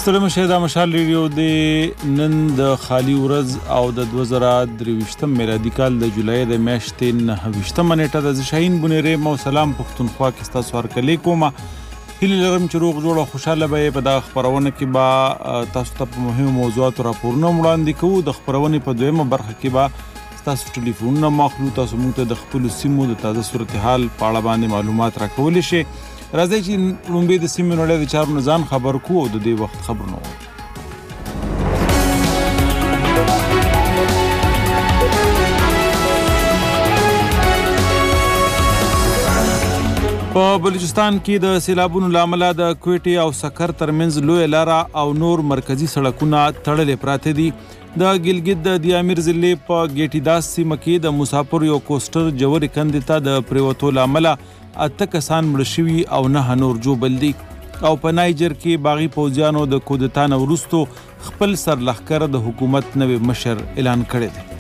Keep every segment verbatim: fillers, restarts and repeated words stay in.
ستړي مشه د مشال ریډیو د نن د خالی ورځ او د دوه زره درویشتم میلادي کال د جولای د میاشتې نهه ویشتمه نیټه د شاهین بونیری مو سلام پښتونخوا کې ستاسو هرکلی کومه هیله لرم چې روغ جوړ او خوشاله به په د خبرونه کې با تاسو ته په مهمو موضوعاتو راپورونه وړاندې کوو. د خبرونې په دویمه برخه کې به تاسو ټلیفونونه مخلو تاسو موږ ته د خپل سیمو د تازه صورتحال په اړه باندې معلومات راکولی شي. راځي چې لومبي د سیمې نړۍ د چارو نظام خبر کو او د دې وخت خبرونه وو. په بلوچستان کې د سیلابونو لامل د کوټي او سکر ترمنځ لوی لاره او نور مرکزی سړکونه تړلې پراته دي. د ګلګت د دیامیر ضلع په ګیټي داس سیمه کې د مسافر یو کوسټر جوړې کندې ته د پریوتو لامل اته کسان مړه شوي او نه نور جوبل دي. او په نایجر کې باغی پوځیانو د کودتا نه وروسته خپل سرلښکر د حکومت نوی مشر اعلان کړی دی.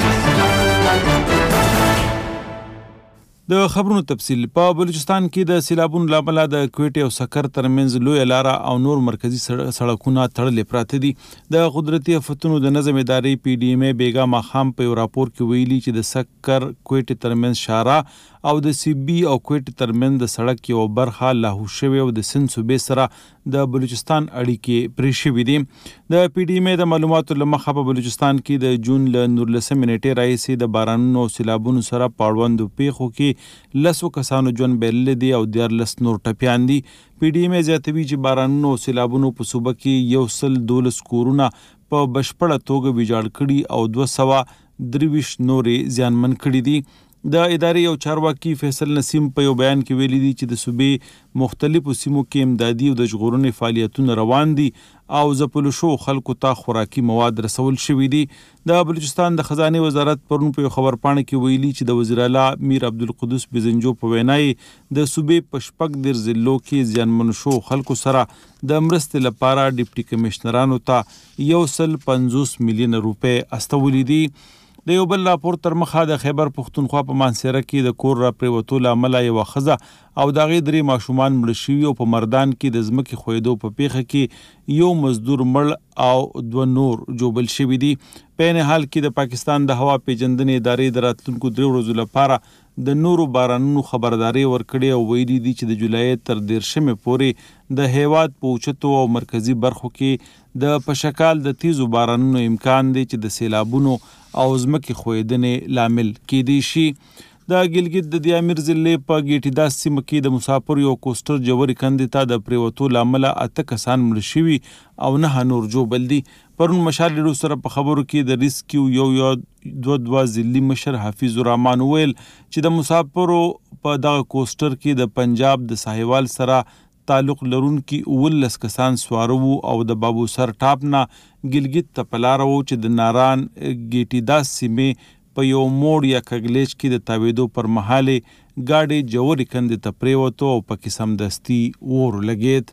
د خبرونو تفصیل په بلوچستان کې د سیلابونو لامل د کوټي او سکر ترمنځ لوی لاره او نور مرکزی سړکونه تړلې پراته دي. د قدرتي آفتونو د نظم ادارې پی ډی ایم ای بیګا ماخام په یو راپور کې ویلي چې د سکر کوټي ترمنځ شاره او د سی بی او کوټي ترمنځ د سړک یو برخه لاهو شوی او د سند صوبې سره د بلوچستان اړیکې پرې شوې دي. د پی ډی ایم ای د معلوماتو له مخه په بلوچستان کې د جون له نولسمې نیټې راهیسې د بارانونو او سیلابونو سره په اړوندو پیښو کې لسو کسانو ژوند بایللی دی او دیارلس نور ټپیان دي. پی ډی ایم ای زیاتوي چې بارانونو او سیلابونو په صوبه کې یو سل دولس کورونه په بشپړه توګه ویجاړ کړي او دوه سوه درویشت نورې زیانمن کړي دي. د ادارې یو چارواکي فیصل نسیم په یو بیان کې ویلي دي چې د صوبې مختلفو سیمو کې امدادي او د ژغورنې فعالیتونه روان دي او ځپلو شو خلکو ته خوراکي مواد رسول شوي دي. د بلوچستان د خزانې وزارت پرون په یو خبرپاڼه کې ویلي چې د وزیر اعلی میر عبدالقدوس بزنجو په وینا د صوبې په شپږ دېرش ضلعو کې زیانمن شو خلکو سره د مرستې لپاره ډیپټي کمشنرانو ته یو سل پنځوس میلیونه روپۍ استولي دي. د یو بل راپور تر مخه د خیبر پښتونخوا په مانسیره کې د کور را پریوتو له امله یوه ښځه او د هغې درې ماشومان مړه شوي او په مردان کې د ځمکې ښویدو په پیښه کې یو مزدور مړ او دوه نور جوبل شوي دي. په عین حال کې د پاکستان د هوا پیژندنې ادارې د راتلونکو درې ورځو لپاره د نورو بارانونو خبرداري ورکړې او ویلي دي چې د جولای تر دېرشمې پورې د هیواد په اوچتو او مرکزي برخو کې د پشکال د تیزو بارانونو امکان دی چې د سیلابونو او ځمکې ښویدنې لامل کیدی شي. د ګلګت د دیامیر ضلع په ګیټي داس سیمه کې د مسافر یو کوسټر جوړې کندې ته د پریوتو له امله اته کسان مړه شوي او نه نور جوبل دي. پرون مشال ریډیو سره په خبرو کې د ریسکیو یو یو دوه دوه ضلعي مشر حفیظ الرحمن وویل چې د مسافرو په دغه کوسټر کې د پنجاب د ساحوال سره تعلق لرونکي اوولس کسان سواره وو او د بابو سر ټاپ نه ګلګت ته په لاره وو چې د ناران ګیټي داس سیمې په یو موړ یا کګلیچ کې د تاویدو پر مهال ګاډي جوړې کندې ته پریوتو او پکې سمدستي اور لګید.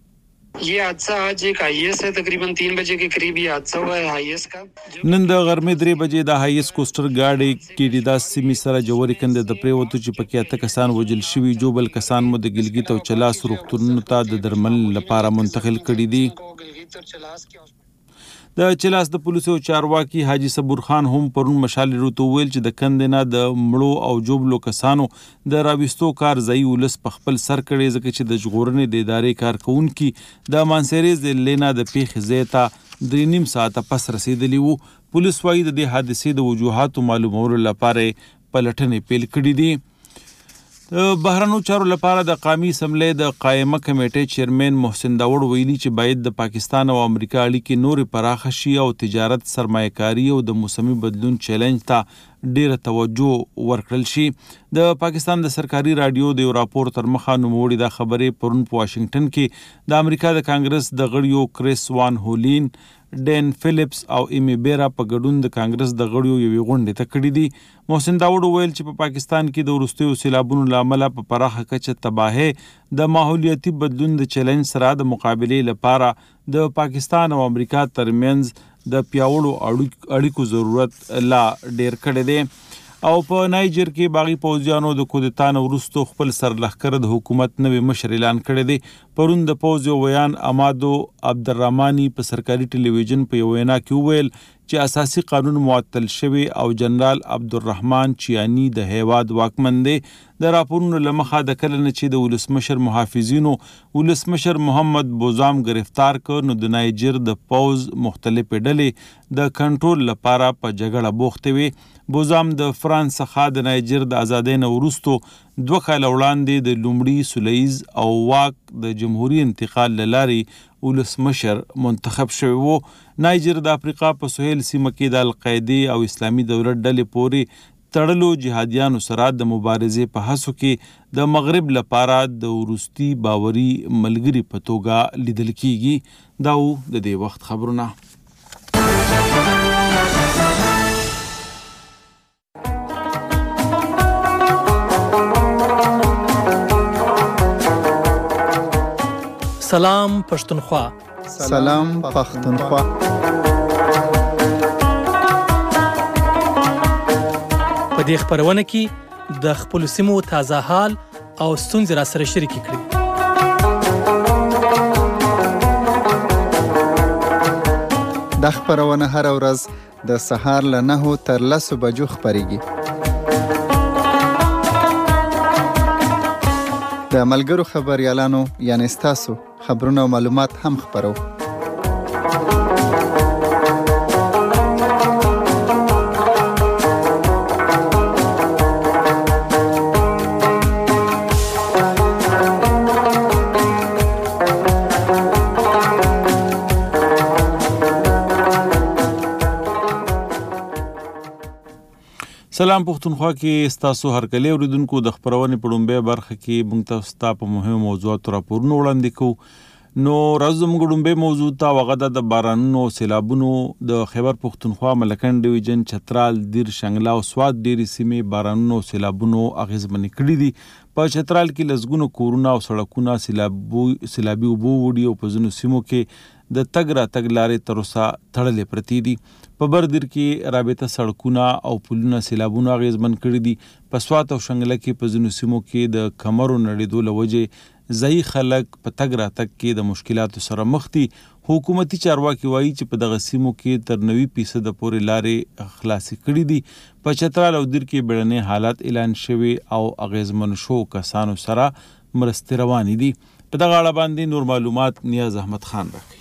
یہ حادثہ آج ایک آئی ایس ہے تقریباً تین بجے کے قریب یہ حادثہ ہوا ہے آئی ایس کا. نن د غرمې درې بجې د آئی ایس کوسټر ګاډي کې د داس سیمې سره جوړې کندې ته پریوتو چې پکې اته کسان وژل شوي جوبل کسان مو د ګلګت او چلاس روغتونونو ته د درملنې لپاره منتقل کړي دي. د چلاس د پولیسو چارواکي حاجی صبور خان هم پرون مشال ریډیو ته وویل چې د کندې نه د مړو او جوبلو کسانو د راویستو کار ځایي ولس په خپل سر کړی ځکه چې د ژغورنې د ادارې کارکوونکي د مانسیرې ضلع نه د پیښې ځای ته درې نیم ساعته پس رسېدلي وو. پولیس وایي د دې حادثې د وجوهاتو معلومولو لپاره پلټنې پیل کړي دي. د بهرنیو چارو لپاره د قومي اسمبلۍ د قائمه کمیټې چیرمن محسن داوړ ویلي چې باید د پاکستان او امریکا اړیکې نورې پراخه شي او تجارت سرمایه‌کاري او د موسمي بدلون چیلنج ته ډیره توجه ورکړل شي. د پاکستان د سرکاري رادیو د یو راپور تر مخه نوموړي دا خبرې پرون په واشنگټن کې د امریکا د کانګرس د غړیو کریس وان هولین ډین فلیپس او ایمی بیرا په ګډون د کانګرس د غړیو یوې غونډې ته کړي دي. محسن داوړ وویل چې په پاکستان کې د وروستیو سیلابونو له امله په پراخه کچه تباهۍ د ماحولیاتي بدلون د چیلنج سره د مقابلې لپاره د پاکستان او امریکا ترمنځ د پیاوړو اړیکو ضرورت لا ډیر کړی دی. او په نایجر کې باغی پوځیانو د کودتا نه وروسته خپل سرلښکر د حکومت نوې مشر اعلان کړی دی. پرون د پوځ یو ویان امادو عبدالرحماني په سرکاري ټلویزیون په یو وینا کې وویل چې اساسي قانون معطل شوی او جنرال عبدالرحمن چیانی د هیواد واکمن دی. د راپورونو له مخه د کله نه چې د ولسمشر محافظینو ولسمشر محمد بوزام گرفتار کړ نو د نایجر د پوځ مختلفې ډلې د کنټرول لپاره په جګړه بوختې وي. بوزام د فرانس څخه د نایجر د ازادۍ نه وروسته دوه کاله وړاندې د لومړي سولیز او واک د جمهوریت انتقال له لارې ولسمشر منتخب شوی وو. نایجر د افریقا په سهیل سیمه کې د القاعدې او اسلامي دولت ډلې پورې تړلو جهادیانو سره د مبارزې په هڅو کې د مغرب لپاره د وروستي باوري ملګري په توګه لیدل کیږي. دا و د دې وخت خبرونه. سلام پښتونخوا. سلام پښتونخوا. په دې خبرونه کې د خپل سیمو تازه حال او ستونزې را سره شریک کړئ. د خبرونه هر ورځ د سهار له نهو تر لسو بجو خبريږي. د ملګرو خبريالانو یعنی ستاسو خبرونه او معلومات هم خبرو. سلام پښتونخوا کې ستاسو هرکلی اوریدونکو د خبرونې په لومړۍ برخه کې موږ تاسو ته په مهمو موضوعاتو راپورونه وړاندې کوو. نو راځو موږ لومړۍ موضوع ته وغه د بارانونو سیلابونو د خیبر پښتونخوا ملکن ډیویژن چترال دیر شنګلا او سوات ډیری سیمې بارانونو سیلابونو اغیزمن کړي دي. په چترال کې لزګونو کورونه او سړکونه سیلابو سیلابي اوبو وړي او په ځینو سیمو کې د تګ راتګ لارې تر اوسه تړلې پرتې دي. په بردیر کې رابطه سړکونه او پلونه سیلابونه اغیزمن کړي دي. په سوات او شنګله کې په ځینو سیمو کې د کمرو نړېدو له وجې ځایي خلک په تګ راتګ کې د مشکلاتو سره مخ دي. حکومتي چارواکي وایي چې په دغه سیمو کې تر نوي فیصده پورې لارې خلاصې کړي دي. په چترال او دیر کې بیړني حالات اعلان شوي او اغیزمن شو کسانو سره مرستې روانې دي. په دغه اړه باندې نور معلومات نیاز احمد خان راکوي.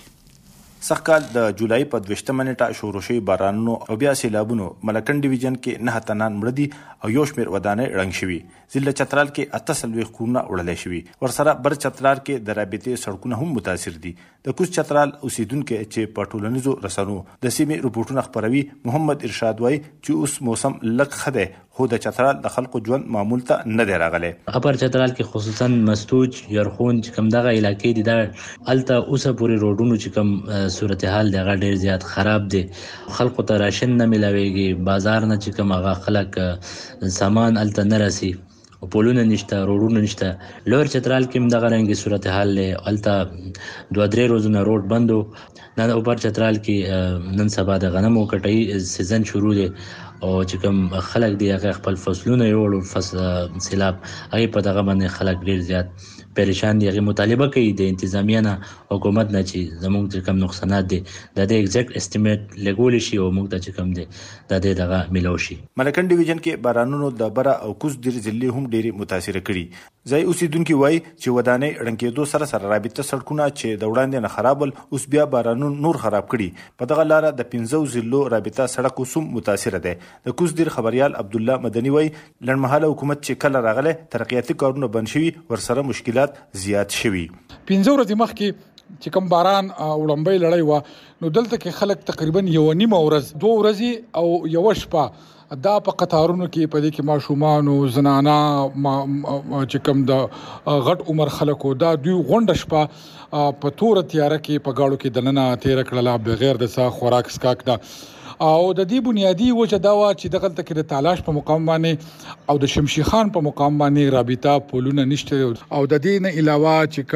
سږکال د جولای په دویشتمه نیټه شروع شوي بارانونو او بیا سیلابونو ملکن ډیویژن کې نه تنان مړه دي او یو شمېر ودانۍ ړنګ شوي. ضلع چترال کې اته څلوېښت کورونه وړلی شوي. ورسره بر چترال کې د رابطې سړکونه هم متاثر دي. د کوز چترال اوسیدونکي چې په ټولنیزو رسنو د سیمې رپورټونه خپروي محمد ارشاد وایي چې اوس موسم لږ ښه دی خو د چترال د خلکو ژوند معمول ته نه دی راغلی. اپر چترال کې خصوصا مستوج یرخون چې کوم دغه علاقې دي دا هلته اوسه پورې روډونو چې کوم صورتحال دی هغه ډېر زیات خراب دی. خلکو ته راشن نه میلاویږي. بازار نه چې کوم هغه خلک سامان هلته نه رسي. پولونه نشته، روډونه نشته. لوړ چترال کې هم دغه رنګې صورتحال دی. هلته دوه درې روزونه روډ بند و. نن اوپر چترال کې نن سبا د غنمو کټۍ سیزن شروع دی او چې کوم خلک دی هغه خپل فصلونه یوړو فصل سیلاب هغې په دغه باندې خلک ډېر زیات پریشان دي. هغې مطالبه کوي د انتظامیه نه حکومت نه چې زموږ چې کوم نقصانات دي د دې اگزیکټ اسټیمیټ لګولی شي او موږ ته چې کوم دی د دې دغه میلو شي. ملکن ډیویژن کې بارانونو د بره او کوز دیر ضلعې هم ډېرې متاثره کړي. ځایي اوسیدونکي وایي چې ودانۍ ړنګېدو سره سره رابطه سړکونه چې د وړاندې نه خرابل اوس بیا بارانونو نور خراب کړي. په دغه لاره د پنځو ضلعو رابطه سړک اوس هم متاثره دی. د کوز دیر خبریال عبدالله مدني وایي لنډمهاله حکومت چې کله راغلی ترقیاتي کارونه بند شوي ورسره مشکلات زیات شوي. پنځه ورځې مخکې چې کوم باران وړاندې لړۍ وه نو دلته کې خلک تقریبا یو نیمه ورځ دوه ورځې او یو شپه دا په قطارونو کې په دې کې ماشومان او زنانه چې کوم د غټ عمر خلکو دا دوی غونډه شپه په توره تیاره کې په گاړو کې دننه تیر کړله بغیر د څه خوراک اسکاک دا او د دې بنیادی وجه دا و چې دغه تک د تالاش په مقام باندې او د شمشي خان په مقام باندې رابطه پولونه نشته او د دې نه علاوه چې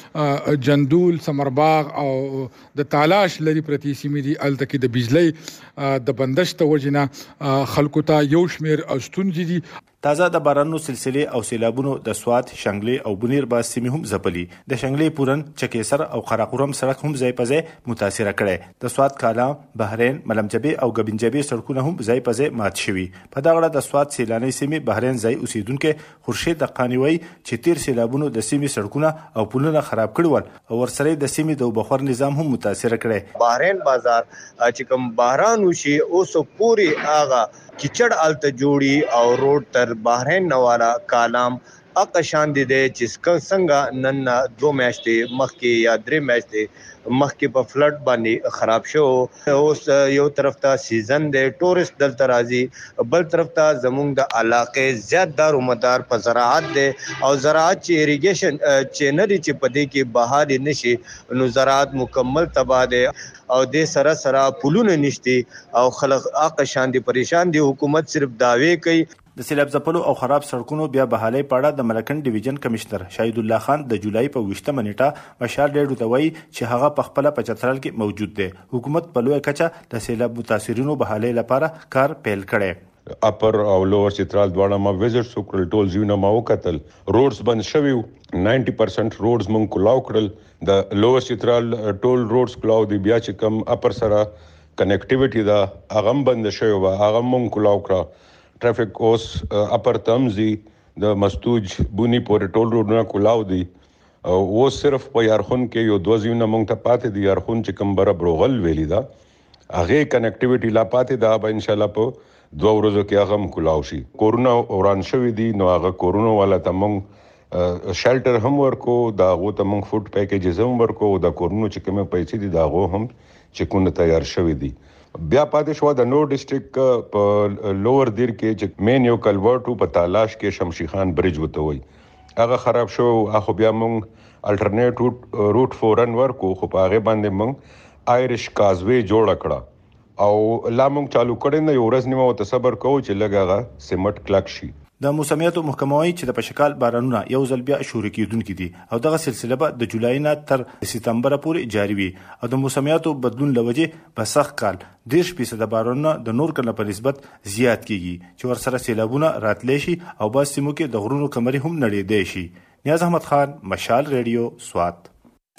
کوم جندول سمرباغ او د تالاش لري پرتی سیمې دي الته کې د بجلی د بندش ته وجنه خلکو ته یو شمیر ستونزې دي. تازه د بارانونو سلسله او سیلابونو د سوات، شنګلې او بنیر با سیمې هم ځپلي. د شنګلې پورن، چکېسر او قراقورم سړک هم ځای په ځای متاثر کړي. د سوات کالام، بحرین، ملمجبي او ګبنجبي سړکونه هم ځای په ځای مات شوي. په دغه اړه د سوات سیلاني سیمې بحرین ځای اوسیدونکو خورشید دقانوي چې تیر سیلابونو د سیمې سړکونه او پلونه خراب کړي ول او ورسره د سیمې د بخور نظام هم متاثر کړي. بحرین بازار چې کوم باران وشي اوس پوری آغا کیچړ الته جوړي او روډ تر بحرین نوالا کالام اقشان دي چې څنګه نن دو میاشتې مخکې یا درې میاشتې مخکې په فلډ باندې خراب شو. اوس یو طرف ته سیزن دی، ټورست دلته راځي، بل طرف ته زموږ د علاقې زیات دار مدار په زراعت دی او زراعت چې اریګیشن چې نه دي چې په دې کې بهاري نشي نو زراعت مکمل تباہ دی او د سره سره پولونه نشتی او خلک اقشان دي پریشان دي. حکومت صرف دعوی کوي. د سیلاب ځپلو او خراب سړکونو بیا بحالۍ په اړه د ملکن ډیویژن کمشنر شهید الله خان د جولای په ویشتمه نیټه مشال ډېډو ته وایي چې هغه په خپله په چترال کې موجود دی. حکومت په لویه کچه د سیلاب متاثرینو بحالۍ لپاره کار پیل کړی. اپر او لوور چترال دواړه ما وزټ وکړل، ټول ځایونه ما وکتل. روډز بند شوي وو، نایمټي پرسنټ روډز مونږ کولاو کړل. د لوور چترال ټول روډز کولاو دي. بیا چې کم اپر سره کنیکټیویټي دا هغه بند شوی و، هغه مونږ کولاو کړه. ټرافیک اوس اپر تمزي د مستوج بونی پورې ټول روډونه کولاو دي او اوس صرف په یارخون کې یو دوه ځایونه مونږ ته پاتې دي. یارخون چې کوم بره بروغل ویلي دا هغه کنیکټیویټي لا پاتې دا به ان شاء الله په دوه ورځو کې هغه هم کولاو شي. کورونا اوران شوی دي نو هغه کورونا والا ته مونږ شیلټر هم ورکو، دا هغو ته مونږ فوډ پیکیجز هم ورکو، د کورونا چې کومه پیسې دي دا هغو هم چې کومه تیار شوی دي. بیا پاتې شو د نور ډسټریکټ په لوور دیر کې چې مین یو کلورټ په تالاش کې شمشي خان برج وته وي هغه خراب شو. هغه بیا مونږ الټرنیټ روټ روټ فورن ورکو، خو په هغه باندې مونږ آیریش کازوی جوړ کړه او لا مونږ چالو کړی نه. یو ورځ نیمه ته صبر کوو چې لږ هغه سیمټ کلک شي. د موسمیاتو محکمه وايي چې د پشکال بارانونه یو ځل بیا شروع کیدونکي دي او دغه سلسله به د جولای نه تر سپتمبر پورې جاری وي او د موسمیاتو بدلون لوجه په سخت کال دیرش فیصد بارانونه د نور کله په نسبت زیات کیږي چې ورسره سیلابونه راتلی شي او بعض سیمو کې د غرونو کمرې هم نړېدی شي. نیاز احمد خان، مشال ریډیو، سوات.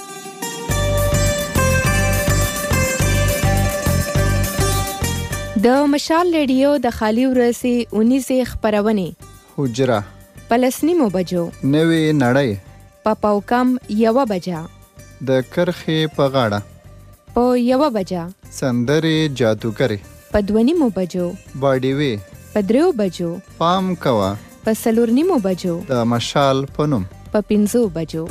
د مشال ریډیو د خالی ورځې اونیزه خبرونه حجره پلسنیمو بجو نوې نړۍ په پاوکم یو بجا د کرخې په غاړه په یو بجا سندرې جادوګرې په دونیمو بجو باډیوي په دریو بجو پام کوا په سلورنیمو بجو د مشال په نوم په پنځو بجو.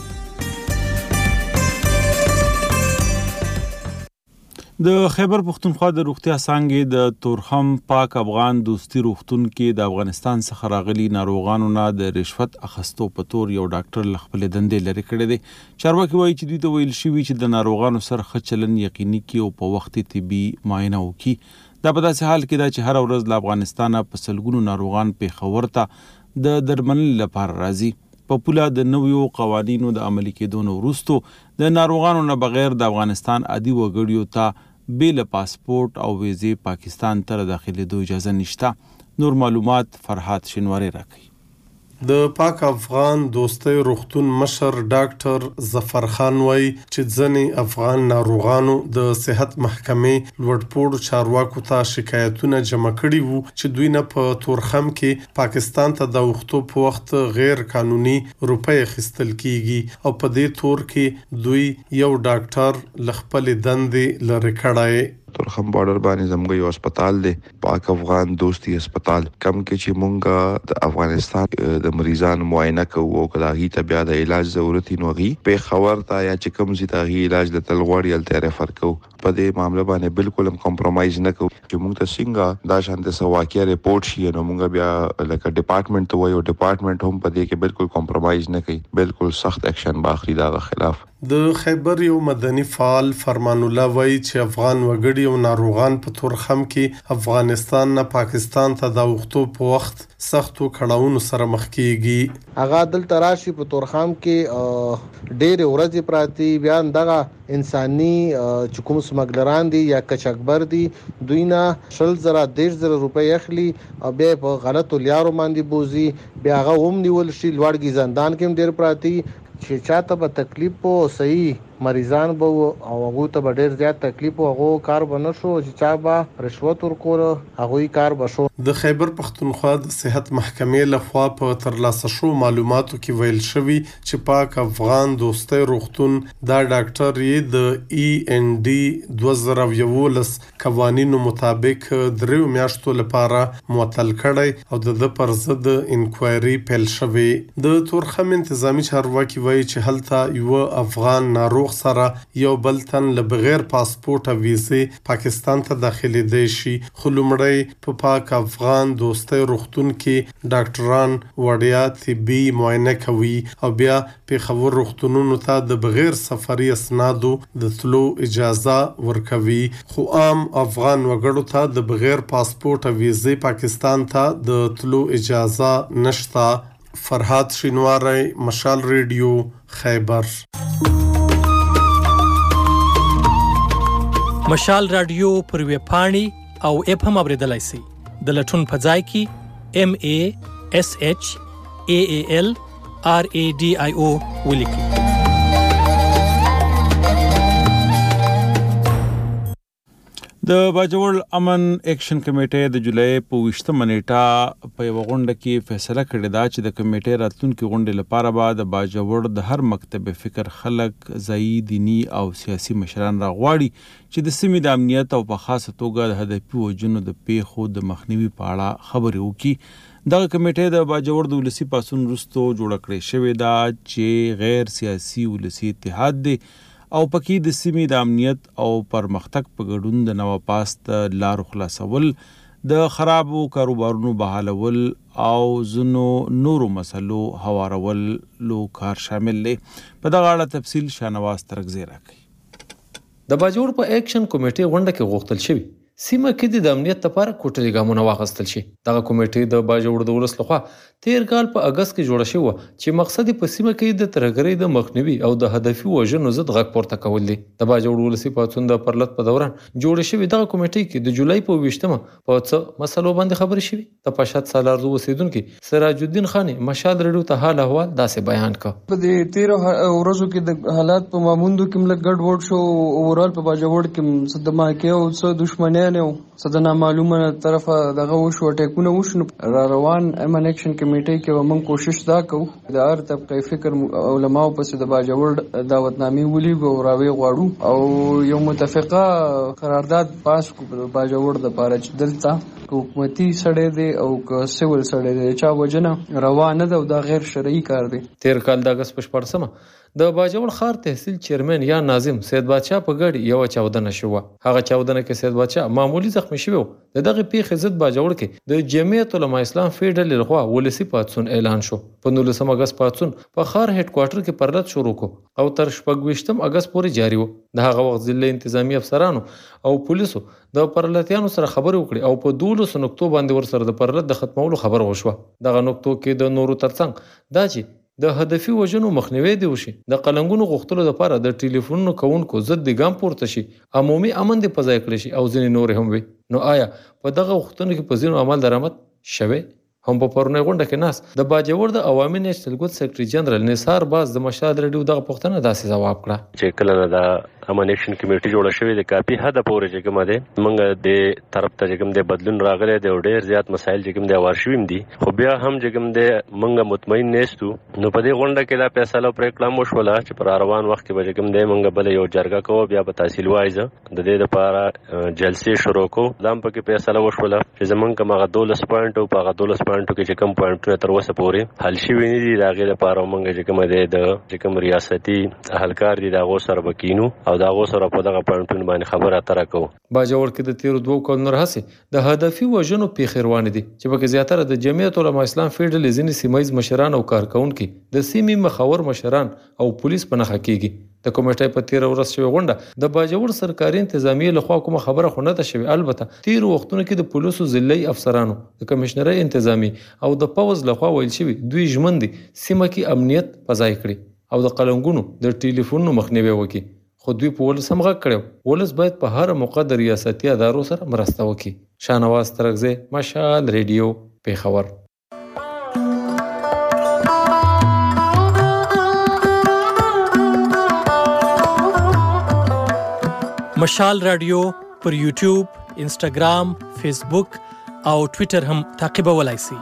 د خیبر پختونخوا د روغتیا څانګې د تورخم پاک افغان دوستي روغتون کې د افغانستان څخه راغلي ناروغانو نه د رشوت اخیستو په تور یو ډاکټر له خپلې دندې لرې کړی دی. چارواکي وایي چې دوی ته ویل شوي چې د ناروغانو سره ښه چلند یقیني کړي او په وخت طبي معاینه وکړي. دا په داسې حال کې ده چې هره ورځ له افغانستانه په سلګونو ناروغان پېښور ته د درملنې لپاره راځي. په پوله د نویو قوانینو د عملي کېدو نه وروستو د ناروغانو نه بغیر د افغانستان عادي وګړیو ته بې له پاسپورټ او ویزې پاکستان ته داخلېدو اجازه نشته. نور معلومات فرحات شینواری راکوي. د پاک افغان دوستي روغتون مشر ډاکټر ظفر خان وایي چې ځینې افغان ناروغانو د صحت محکمې لوړپوړو چارواکو ته شکایتونه جمع کړي وو چې دوی نه په تورخم کې پاکستان ته د وختو په وخت غیر قانوني روپۍ اخیستل کیږي او په دې تور کې دوی یو ډاکټر له خپلې دندې لرې کړی. تورخم بارډر باندې زموږ یو هسپتال دی، پاک افغان دوستي هسپتال، کم کې چې مونږ د افغانستان د مریضانو معاینه کوو او کله هغې ته بیا د علاج ضرورت وي نو هغې پېښور ته یا چې کوم ځای ته هغې علاج د تل غواړي هلته ریفر کوو. په دې معامله باندې بالکل هم کمپرومایز نه کوو چې مونږ ته څنګه دا شانته څه واقعه ریپورټ شي نو مونږ بیا لکه ډپارټمنټ ته وایو، ډپارټمنټ هم په دې کې بالکل کمپرومایز نه کوي، بالکل سخت ایکشن به اخلي د هغه خلاف. د خیبر یو مدني فعال فرمان الله وایي چې افغان وګړي او ناروغان په تورخم کې افغانستان نه پاکستان ته د وختو په وخت سختو کړهونو سره مخ کیږي. هغه دلته راشي په تورخم کې ډېر ورځې پراتی بیا دغه انساني چې کوم سمګلران دي یا کچکبر دي دوی نه شل زره دیش زره روپۍ اخلي او بیا په غلطو لیارو باندې بوزي بیا هغه هم نیول شي لوړګي زندان کې ډېر پراتی چې چاته به تکلیف او صحیح مریضان به او هغه ته به ډېر زیات تکلیف او هغه کار بنه شو چې چا به رشوت ورکول هغه کار بشو. د خیبر پختونخوا د صحت محکمې لخوا په ترلاسه شو معلوماتو کې ویل شوی چې پاک افغان دوستۍ روغتون دا ډاکټر یې د ای ان ډي دوه زره یولس قوانینو مطابق دریو میاشتو لپاره معطل کړی او د پر ضد انکوایري پیل شوی. د تورخم انتظامی چارواکي وایي چې هلته یو افغان ناروغ سره یو بل تن له بغیر پاسپورت او ویزې پاکستان ته داخلي دی شي خو لومړی په پاک افغان دوستۍ روغتون کې ډاکټران وړیا طبي معاینه کوي او بیا په خبر روغتونونو ته د بغیر سفري اسنادو د تلو اجازه ورکوي خو عام افغان وګړو ته د بغیر پاسپورت او ویزې پاکستان ته د تلو اجازه نشته. فرهاد شینواری، مشال ریډیو، خیبر. مشال رادیو پر ویب پاڼې او اپ هم اوریدلای شئ. د لټون په ځای کې ام ای اس ایچ ای ای ال آر ای ډي آی او ولیکئ. د باجوړ امن اکشن کمیټې د جولای په ویشتمه نیټه په یوه غونډه کې فیصله کړې ده چې د کمیټې راتلونکي غونډې لپاره به د باجوړ د هر مکتب فکر خلک ځایي دیني او سیاسي مشران راغواړي چې د سیمې د امنیت او په خاصه توګه د هدفي وژنو د پیښو د مخنیوي په اړه خبرې وکړي. دغه کمیټې د باجوړ د ولسي پاڅون وروسته جوړه کړې شوې ده چې غیر سیاسي ولسي اتحاد دی او پکې د سیمې د امنیت او پرمختګ په ګډون د نوپاست لارو خلاصول، د خرابو کاروبارونو بحالول او ځینو نورو مسلو هوارولو کار شامل دی. په دغه اړه تفصیل شاهنواز ترکزی راکوي. د باجوړ په اکشن کمیټې غونډه کې غوښتل شوی سیمه کې د امنیت لپاره کوټلي ګامونه واخیستل شي. دغه کمیټې د باجوړ د ولس لخوا تیر کال په اگست کې جوړه شوه چې مقصد په سیمه کې د ترهګرۍ د مخنیوي او د هدفي وژنو ضد غږ پورته کول دي. د باجوړ ولسي پاڅون د پرلط په دوران جوړه شوې دغه کمیټې کې د جولای په ویشتمه په څه مسلو باندې خبرې شوې. د پاشات سالارزو اوسیدونکي سراج الدین خان مشال رډیو ته حال احوال داسې بیان کړ. په دې تیر ورځو کې د حالات په ماموندو کې ملګ ګډ وډ شو اورال په باجوړ کې صدمه کې او څه دښمنۍ نه صدنا معلومه طرفه دغه وشو ټیکونه وشو. را روان امن اکشن کمیټې کې ومن کوشش دا کو د هر طبقه فکر علماء پس د باجوړ دعوتنامې ولېږو راوي غواړو او یو متفقه قرارداد پاس کو باجوړ د پاره چې دلته حکومتي سړی دی او سیول سړی دی چا وجنه روانه ده او دا غیر شرعي کار دی. تیر کال د اگست په شپږمه د باجوړ ښار تحصیل چیرمن یا ناظم سید بادشاه په ګډ یو چاودنه شوه. هغه چاودنه کې سید بادشاه معمولی زخمی شوی. د دغه پیښې ضد باجوړ کې د جمعیت العلماء اسلام فیډرل لخوا ولسی پاتسون اعلان شو. په نولسم اگست پاتسون په ښار هډ کوارټر کې پرلط شروع کو او تر شپږویشتم اگست پورې جاری و. د هغه وخت ضلع انتظامی افسرانو او پولیسو د پرلطیانو سره خبرې وکړي او په دولسو نقطو باندې ورسره د پرلط د ختمولو خبر وشوه. دغه نقطو کې د نورو ترڅنګ دا چې د هدفي وژنو مخنیوي دی وشي، د قلنګونو غوښتلو لپاره د ټلیفونونو کوونکو ضد د ګام پورته شي، عمومي امن دی په ځای کړی شي او ځینې نور هم وي. نو آیا په دغه غوښتنو کې په ځینو عمل درآمد شوی؟ هم په پرونی غونډه کې ناست د باجوړ د عوامي نیشنل ګوند سیکرټري جنرال نثار باز د مشهد رډیو دغه پوښتنه داسې ځواب کړه چې کله نه د امن اکشن کمیټه جوړه شوې د کافي حد پورې چې کومه ده موږ د طرف ته چې کوم د بدلون راغلی دی او ډېر زیات مسایل چې کوم د وار شویم دي، خو بیا هم چې کوم د موږ مطمئن نهستو. نو په دې غونډه کې دا فیصله پرېکړه مو شوله چې پر روان وخت کې به چې کوم دی موږ بل یو جرګه کوو، بیا په تحصیل وایزه د دې لپاره جلسې شروع کوو. دا هم پکې فیصله وشوله چې زمونږ کوم هغه دولس پوینټ او په هغه دولس پوینټو کې چې کوم پوینټونه تر اوسه پورې حل شوي نه دي، د هغې لپاره موږ چې کومه دی د چې کوم ریاستي اهلکار دي د هغو سره به کینو او دا غو سره په دغه پوینټونو باندې خبره اتره کوو. باجوړ کې د تیر دوه کلونو راهسې د هدفي وژنو پیښې روانې دي چې پکې زیاتره د جمعیت العلماء اسلام فیډرل ځینې سیمایي مشران او کارکونکي د سیمې مخور مشران او پولیس په نخښه کېږي. د کمیټې په تیر ورځ شوی غونډه د باجوړ سرکاري انتظامیه لخوا کومه خبره خو نه ده شوې. البته تیر وختونو کې د پولیسو ضلعي افسرانو د کمشنري انتظامی او د پوز لخوا ویل شوی دوی ژمن دي سیمه کې امنیت پځای کړي او د قلنګونو د ټلیفونونو مخنیوي وکړي. خو دوی په ولس هم غږ کړی ولس باید په هر موقع د ریاستي ادارو سره مرسته وکړي. شاهنواز ترغزه، مشال ریډیو، پیښور. مشال رادیو پر یوټیوب، انسټاګرام، فیسبوک او ټویټر هم تعقیبولای شئ.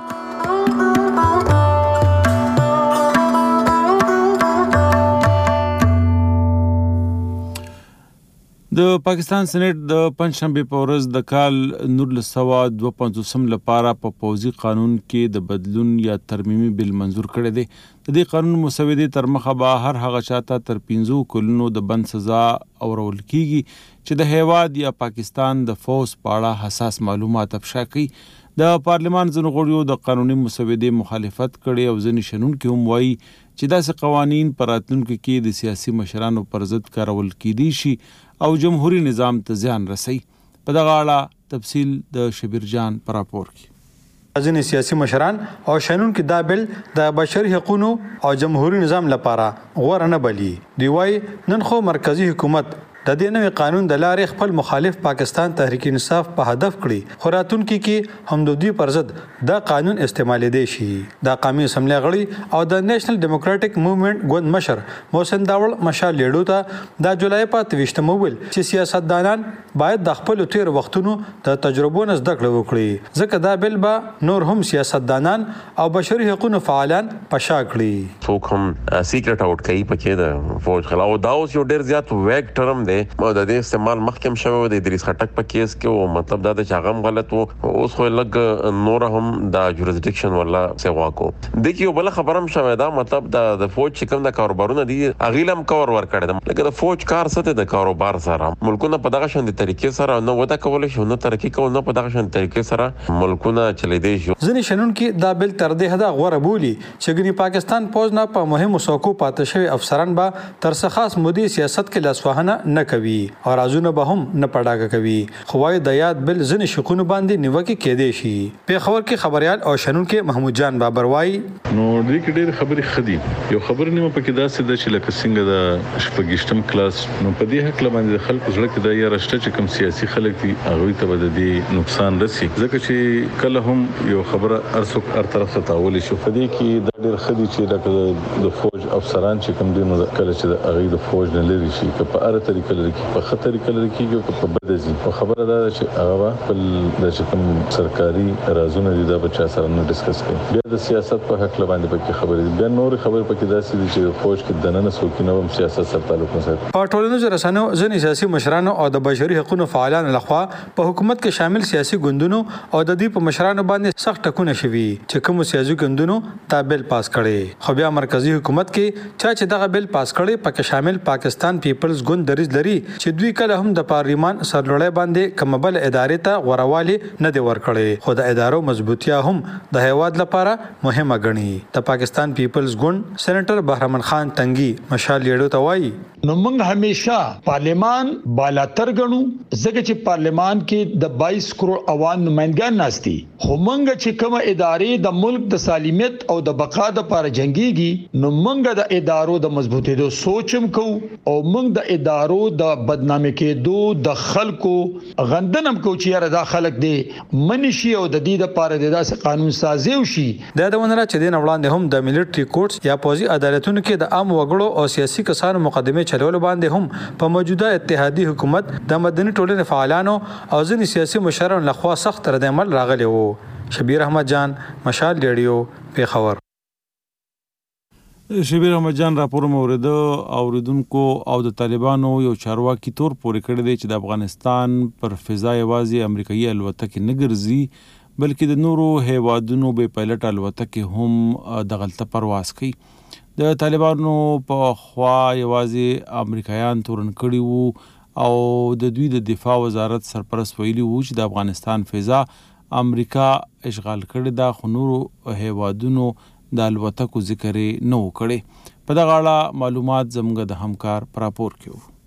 د پاکستان سېنات د پنځشنبه په ورځ د کال نولس سوه دوه پنځوسم لپاره په پوځي قانون کې د بدلون یا ترمیمي بل منظور کړی دی. د دې قانون مسودې تر مخه به هر هغه چاته تر پنځو کلونو د بند سزا اورول کیږي چې د هیواد یا پاکستان د فوج په اړه حساس معلومات افشا کوي. د پارلمان ځینو غړیو د قانوني مسودې مخالفت کړي او ځینې شنونکي هم وایي چې داسې قوانین په راتلونکي کې د سیاسي مشرانو پر ضد کارول کیدی شي او جمهوریت نظام ته زیان رسي. په دغه اړه تفصیل د شبیر جان پر راپور کې. ځینې سیاسي مشران او شنونکي دا بل د بشري حقوقو او جمهوریت نظام لپاره غوړه نه بلی. دی وايي نن خو مرکزی حکومت د دې نوې قانون د لارې خپل مخالف پاکستان تحریک انصاف په هدف کړی خو راتونکو کې هم د دوی پر ضد دا قانون استعمال دی شي. د قومي اسمبلی غړي او د نېشنل ډیموکراټک موومېنټ ګوند مشر محسن داوړ مشال لیډو ته د جولای په تویشتم ویل چې سیاستدانان باید د خپل تیر وختونو د تجربو نه زده کړه وکړي ځکه دا بل به نور هم سیاستدانان او بشري حقوقو فعالان پشا کړي. څوک هم سیکرټ آوټ کوي پکې د فوج خلاف دا اوس یو ډیر زیات ویګ ټرم دی او د دې استعمال مخکم شوی د ادریس خټک په کیس کې او مطلب دا د چاغم غلط وو اوس خو لګ نور هم د جوریسډکشن ولا سیوا کو د کیو بل خبرم شوی دا مطلب د فوج چې کوم د کاروبارونه دي اغیلم کور ور کړی لکه د فوج کار څه د کاروبار سره ملکونه په دغه شان د طریقې سره نو ودا کول شي نو ترقی کول نو په دغه شان طریقې سره ملکونه چلی دی شو. ځینې شنونکي دا بل تر دې حدا غوړه بولی چې ګنی پاکستان فوج نه په مهمو څوکو پاتې شوی افسران به تر څه خاص مودي سیاست کې لاسوهنه نه کوي او رازونه به هم نه پړاګه کوي. خوای د یاد بل ځنې شکونه باندې نیوکه کېدې شي. په خبر کې خبريال او شنونکي محمود جان بابر وای نو دې کې ډېر خبرې خدي یو خبر نیمه پکې داسې د چې لکه څنګه د شپږشتم کلاس نو په دې حق باندې خلکو زړه کې د یا رشته چې کوم سیاسي خلک دي هغه ته بد دي نقصان رسي ځکه چې کله هم یو خبره ارڅوک هر طرف ته تاول شي په دې کې د ډېر خدي چې لکه د فوج افسران چې کوم دي نو کله چې د هغه د فوج نه لري شي په اړه طریقې لري په خطر کله کېږي په بدزي او خبره دا چې هغه خپل د کوم سرکاري رازونه دي دا بچا سره نه ډیسکس کوي بیا د سیاست په حق باندې پکې خبرې بیا نور خبرې پکې داسې دي چې فوج کې دننه سوکینه هم سیاست سره تعلق نه ساتي. په ټولنیزو رسنیو ځینې سیاسي مشرانو او د بشري حقوقو فعالانو لخوا په حکومت کې شامل سیاسي ګوندونو او د دې په مشرانو باندې سخت ټکونه شوي چې کوم سیاسي ګوندونو دا بل پاس کړي خو بیا مرکزی حکومت کې چا چې دغه بل پاس کړي پکې شامل پاکستان پیپلز ګوند دریز لري چې دوی کله هم د پارلیمان سرلوړی باندې کومبل ادارې ته غوړوالی نه دی ورکړي خو د ادارو مضبوطیا هم د هیواد لپاره مهمه ګڼي. د پاکستان پیپلز ګوند سېنیټر بهرمن خان تنګي مشال لیډو ته وایي نو موږ همیشه پارلیمان بالاتر ګڼو ځکه چې پارلیمان کې د باییس کروڑ عوام نمائندګان ناشتي خو موږ چې کوم ادارې د ملک د سالمیت او د بقا لپاره جنگيږي نو موږ د ادارو د مضبوطېدو سوچم کو او موږ د ادارو د بدنامي کېدو د خلکو غندنم کو چې یاره دا خلک دی منشي او د دې لپاره د داسې قانون سازي وشي. دا د ونره چې د وړاندې هم د ملټري کورټس یا پوځي عدالتونو کې د عام وګړو او سیاسي کسانو مقدمه چلول باندې هم په موجوده اتحادیه حکومت د مدني ټولنې فعالانو او ځینې سیاسي مشرانو لخوا سخت رد عمل راغلی وو. شبیر احمد جان مشال ریډیو پیښور. شبیر احمد جان راپور مورد اوریدونکو او د طالبانو یو چارواکي تور پورې کړی دی چې د افغانستان پر فضا یوازې امریکایي الوتکې نه ګرځي بلکې د نورو هیوادونو بې پایلټ الوتکې هم د غلطه پرواز کوي. د طالبانو په خوا یوازې امریکایان تورن کړي وو او د دوی د دفاع وزارت سرپرست ویلي وو چې د افغانستان فضا امریکا اشغال کړې ده، خو نورو هیوادونو د الوتکو ذکر نه و کړی. په دغه اړه معلومات زموږ د همکار په راپور کې وو.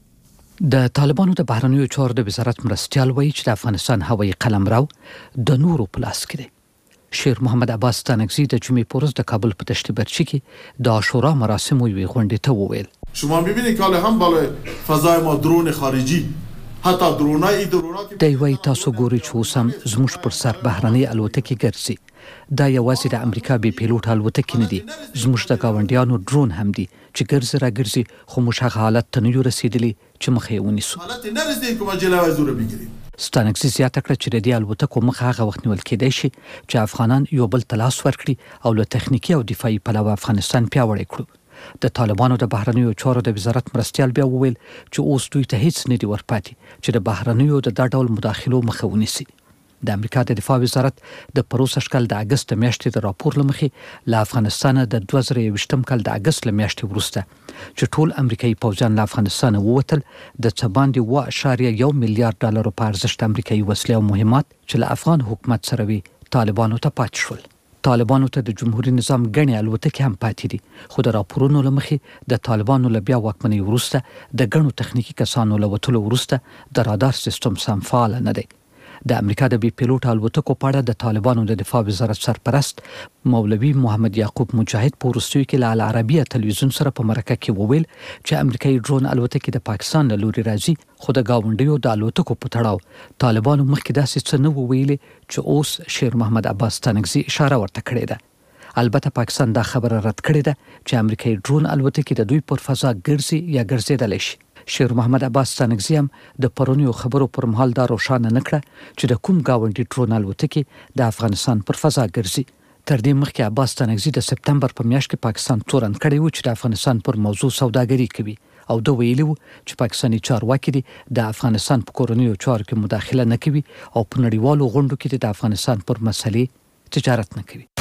د طالبانو د بهرنیو چارو د وزارت مرستیال وایي چې د افغانستان هوایي قلمرو د نورو په لاس کې دی. شیر محمد عباس ستانکزی د جمعې په ورځ د کابل په دشت برچی کې د عاشورا مراسمو یوې غونډې ته وویل شما می‌بینید که هم بالای فضای ما درون خارجی حتی درونای درونای دی وایي تاسو ګورئ چې اوس هم زموږ پر سر بهرنۍ الوتکې ګرځي. دا یوازې د امریکا بې پیلوټ الوتکې نه دي، زموږ د ګاونډیانو ډرون هم دي چې ګرځي را ګرځي، خو موږ هغه حالت ته نه یو رسېدلي چې مخه یې ونیسو. حالت نه رسېدلی کومه جلوه زوره بگیریم. ستانکزي زیاته کړه چې د دې الوتکو مخه هغه وخت نیول کېدای شي چې افغانان یو بل ته لاس ورکړي او له تخنیکي او دفاعي پلوه افغانستان پیاوړی کړو. د طالبانو د بهرنیو چارو د وزارت مرستیال بیا وویل چې اوس دوی ته هیڅ نه دي ورپاتې چې د بهرنیو د دا ډول مداخلو مخه ونیسي. د امریکا د دفاع وزارت د پروسږ کال د اگست میاشتې د راپور له مخې له افغانستان د دوه زره یوویشتم کال د اگست له میاشتې وروسته چې ټول امریکایي پوځیان له افغانستانه ووتل، د څه باندې اووه اعشاریه یو میلیارډ ډالرو په ارزښت امریکایي وسلې او مهمات چې له افغان حکومت سره وي طالبانو ته پاتې شول. طالبانو ته د جمهوریت نظام ګڼې الوتکې هم پاتې دي، خو د راپورونو له مخې د طالبانو له بیا واکمنۍ وروسته د ګڼو تخنیکي کسانو له وتلو وروسته د رادار سیستم سم فعال نه دی. د امریکا د بې پیلوټ الوتکو په اړه د طالبانو د دفاع وزارت سرپرست مولوي محمد یعقوب مجاهد په وروستیو کې له العربیه تلویزیون سره په مرکه کې وویل چې امریکایي ډرون الوتکې د پاکستان له لوري راځي، خو د ګاونډیو د الوتکو په تړاو طالبانو مخکې داسې څه نه وو ویلي چې اوس شیر محمد عباس ستانکزي اشاره ورته کړې ده. البته پاکستان دا خبره رد کړې ده چې امریکایي ډرون الوتکې د دوی پر فضا ګرځي یا ګرځېدلی شي. شیر محمد عباس ستانکزي هم د پرونیو خبرو پر مهال دا روښانه نه کړه چې د کوم ګاونډي ډرون الوتکې د افغانستان پر فضا ګرځي. تر دې مخکې عباس ستانکزي د سپتمبر په میاشت کې پاکستان تورن کړی و چې د افغانستان پر موضوع سوداګري کوي او دا ویلي و چې پاکستاني چارواکي دي د افغانستان په کورنیو چارو کې مداخله نه کوي او په نړیوالو غونډو کې د افغانستان پر مسلې تجارت نه کوي.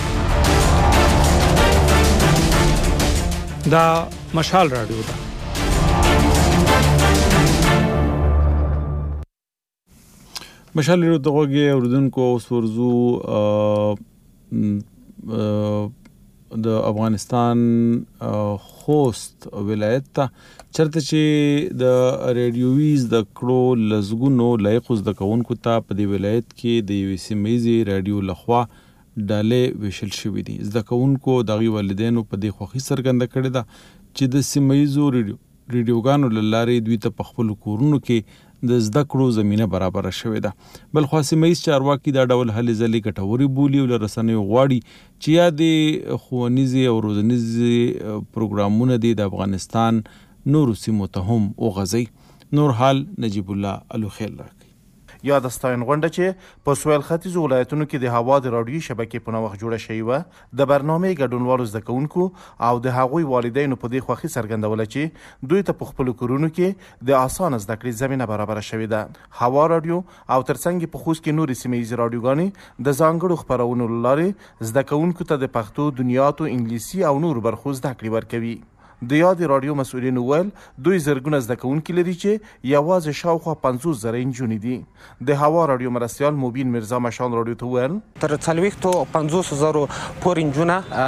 دا مشال رادیو ده. مشال رادیو ته غوږی اوریدونکو، اوس ورځو د افغانستان خوست ولایت ته چرته چې د ریډیوي زده کړو لزګونو لایقو زده کوونکو ته په دې ولایت کې د یوې سیمه ییزې راډیو لخوا ډالۍ ویشل شوي دي. زده کوونکو د هغوی والدینو په دې خوښي څرګنده کړې ده چې د سیمه ییزو ریډیوګانو له لارې دوی ته په خپلو کورونو کې د زده کړو زمینه برابره شوې ده. بل خو سیمه ییز چارواکي دا ډول هلې ځلې ګټورې بولي او له رسنیو غواړي چې یا د ښوونیزې او روزنیزې پروګرامونه دي د افغانستان نورو سیمو ته هم وغځي. نور حال نجیب الله الوخیل راکړي. یا د ستاین غونډه چې په سویل ختیځو ولایتونو کې د هوا د راډیوي شبکې په نوښت جوړه شوې وه، د برنامې ګډونوالو زده کوونکو او د هغوی والدینو په دې خوښي څرګندوله چې دوی ته په خپلو کورونو کې د اسانه زده کړې زمینه برابره شوې ده. هوا راډیو او ترڅنګ په خوست کې نورې سیمه ییزې راډیوګانې د ځانګړو خپرونو له لارې زده کوونکو ته د پښتو، دنیاتو، انګلیسي او نورو برخو زده کړې ورکوي. د یادې راډیو مسؤلینو ویل دوی زرګونه زده کوونکي لري چې یوازې شاوخوا پنځوس زره نجونې دي. د هوا راډیو مرستیال مبین مرزا مشال راډیو ته ویل تر څلوېښتو پنځوس زرو پورې نجونه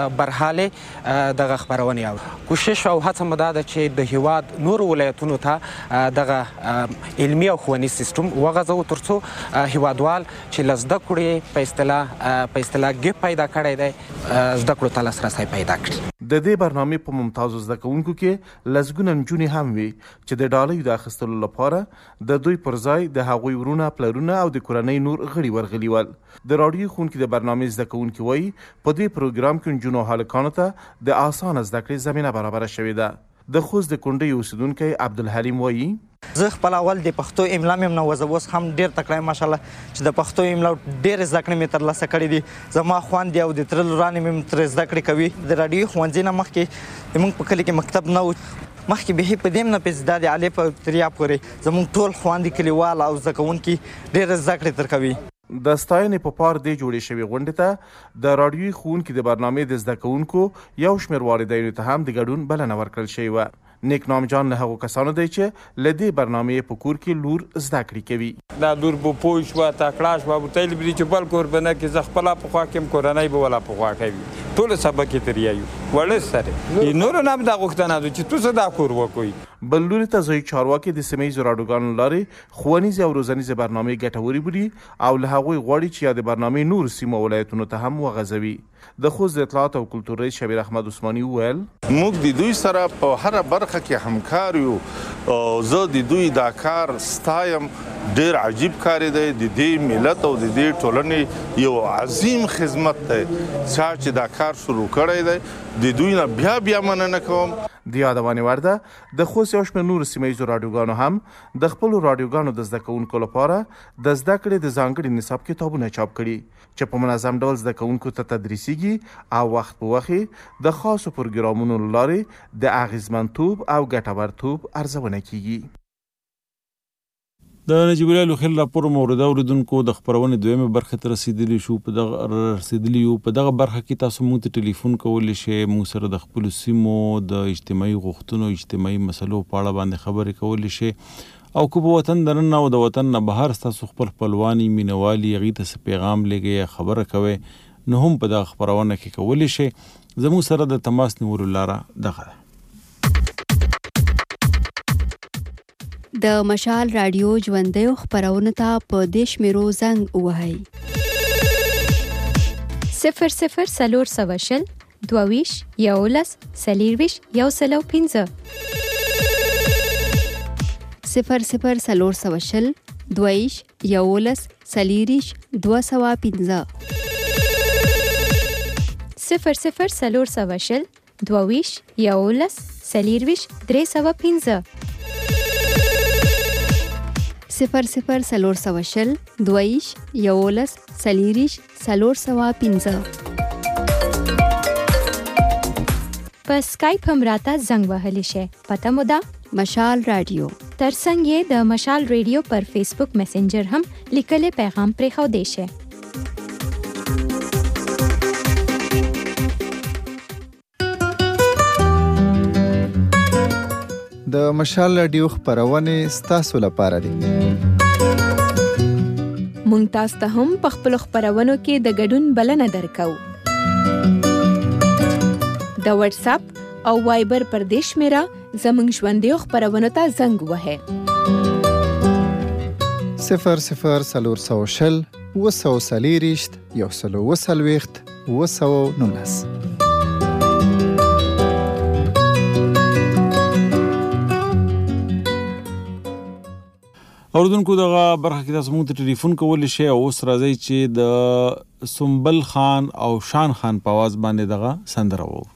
برحالې دغه خپرونې اوري. کوشش او هڅه مو دا ده چې د هیواد نورو ولایتونو ته دغه علمي او ښوونیز سیستم وغځوو تر څو هیوادوال چې له زده کړې په اصطلاح په اصطلاح ګپ پیدا کړی دی زده کړو ته لاسرسی پیدا کړي. د دې برنامې په ممتازو زده کوونکو کې لسګونه نجونې هم وي چې د ډالیو د اخیستلو لپاره د دوی پر ځای د هغوی ورونه، پلرونه او د کورنۍ نور غړي ورغلي ول. د راډیو ښوونکي د برنامې زده کوونکي وایي په دې پروګرام کې نجونو هلکانو ته د اسانه زده کړې زمینه برابره شوې ده. د خوست د کونډۍ اوسیدونکی عبدالحلیم وایي زه خپل اول د پښتو املا مې نوزه اوس هم ډېر تکړه ماشاءالله چې د پښتو املا ډېرې زده کړې مې ترلاسه کړې دي. زما خویندې او د تره لورانې مې ترې زده کړې کوي. د راډیو ښوونځي نه مخکې زموږ په کلي کې مکتب نه و، مخکې بهي په دې نه پېڅ دا د الف او تریا پورې زموږ ټول خویندې کلیوال او زده کوونکي ډېرې زده کړې تر کوي. د ستاینې په پار دې جوړې شوې غونډې ته د راډیوي ښوونکي د برنامې د زده کوونکو یو شمېر والدینو ته هم د ګډون بلنه ورکړل شوې وه. نیک نام جان له هغو کسانو دی چې له دې برنامې په کور کې لور زده کړې کوي. دا لور به پوه شوه تکړه شوه ورته ویل به دي چې بل کور به نه کړي، زه خپله پخوا کړم کورنۍ به ولا پخوا کوي، ټوله سبق یې ترې یایو وړه سره نورو نه هم دا غوښتنه ده چې تاسو دا کور وکړئ. بل لوري ته ځایي چارواکي د سیمه ییزو راډیوګانو لارې ښوونیزې او روزنیزې برنامې ګټورې بولي او له هغوی غواړي چې یا د برنامې نور سیمو ولایتونو ته هم وغځوي. د خوست د اطلاعات او کلتور رئیس شبیر احمد عثماني وویل موږ د دوی سره په هره برخه کې همکار یو او زه د دوی دا کار ستایم، ډیر عجیب کار دی، د دې ملت او د دې ټولنې یو عظیم خدمت دی چې دا کار شروع کړی دی، د دوی نه بیا بیا مننه کوم. د یادونې وړ ده د خوست یو شمېر نورو سیمه ییزو راډیوګانو هم د خپلو راډیوګانو د زده کوونکو لپاره د زده کړې د ځانګړي نصاب کتابونه چاپ کړي چې په منظم ډول زده کوونکو ته تدریسیږي او وخت په وخت د خاصو پروګرامونو له لارې د اغیزمنتوب او ګټورتوب ارزونه کیږي. د نجیب الله لوخیل راپور مورده اوریدونکو د خبرونې دویمه برخه ته رسیدلی شو په دغه رسیدلی یو په دغه برخه کې تاسو موږ ته ټلیفون کولی شئ، موږ سره د خپل سیمو د اجتماعي غوښتنو اجتماعي مسلو په اړه باندې خبرې کولی شئ او که په وطن درنه او د وطن نه بهر تاسو خپل خپلوانی مینوالي هغې ته څه پیغام لګئ یا خبره کوئ نو هم په دغه خبرونه کې کولی شئ. زموږ سره د تماس نیولو لاره دغه ده. د مشال رادیو ژوندیو خبرونو ته په دې شمیرو زنګ ووهئ: صفر صفر څلور سوه شل دوه ویشت یولس څلېرویشت یو سل او پنځه صفر صفر څلور سوه شل دوه ویشت یولس څلېرویشت دوه سوه پنځه صفر صفر څلور سوه شل دوه ویشت یولس څلېرویشت درې سوه پنځه صفر صفر څلور سوه شل دوه ویشت یولس څلېرویشت څلور سوه پنځه. په سکایپ هم راته زنګ وهلی شئ. پته مو ده مشال رادیو. ترڅنګ یې د مشال ریډیو پر فیسبوک میسنجر هم لیکلی پیغام پرېښودی شئ. د مشال رادیو خبرونه ستاسو لپاره دي. مونږ تاسو ته هم په خپل خبرونو کې د ګډون بلنه درکو. د واتس اپ او وایبر پر دې شمیره زموږ ژوندیو خبرونو ته زنګ وهئ: صفر صفر څلور سوه شل اووه سوه څلېرویشت یو سل او اووه څلوېښت اووه سوه نولس. اوریدونکو دغه برخه کې تاسو موږ ته ټلیفون کولی شئ او اوس راځئ چې د سنبل خان او شان خان په آواز باندې دغه سندره وو.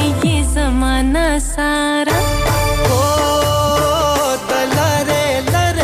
सारा ओ तलारे लर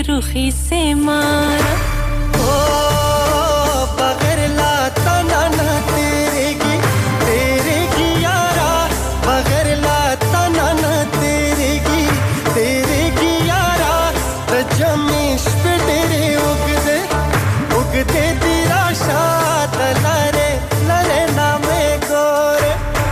रुखी से मारा ओ बगैर लाता ना ना तेरे की तेरे की यारा बगैर लाता ना ना तेरे की तेरे की यारा रजमेश पे तेरे उगदे उगदे तेरा शाद लरे लरे नामे गोरे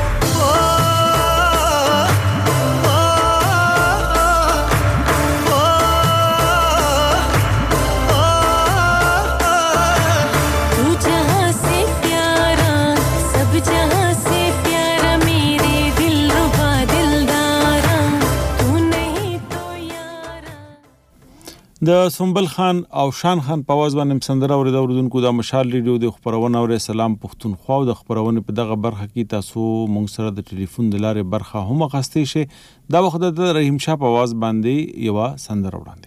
د سنبل خان او شان خان په आवाज باندې سندره اوریدو اوریدونکو د مشال ریډیو د خبرونه او سلام پښتونخوا د خبرونه په دغه برخه کې تاسو مونږ سره د ټلیفون د لارې برخه هم غاستې شي دا وخت د رحیم شاه په आवाज باندې یو سندره وړاندې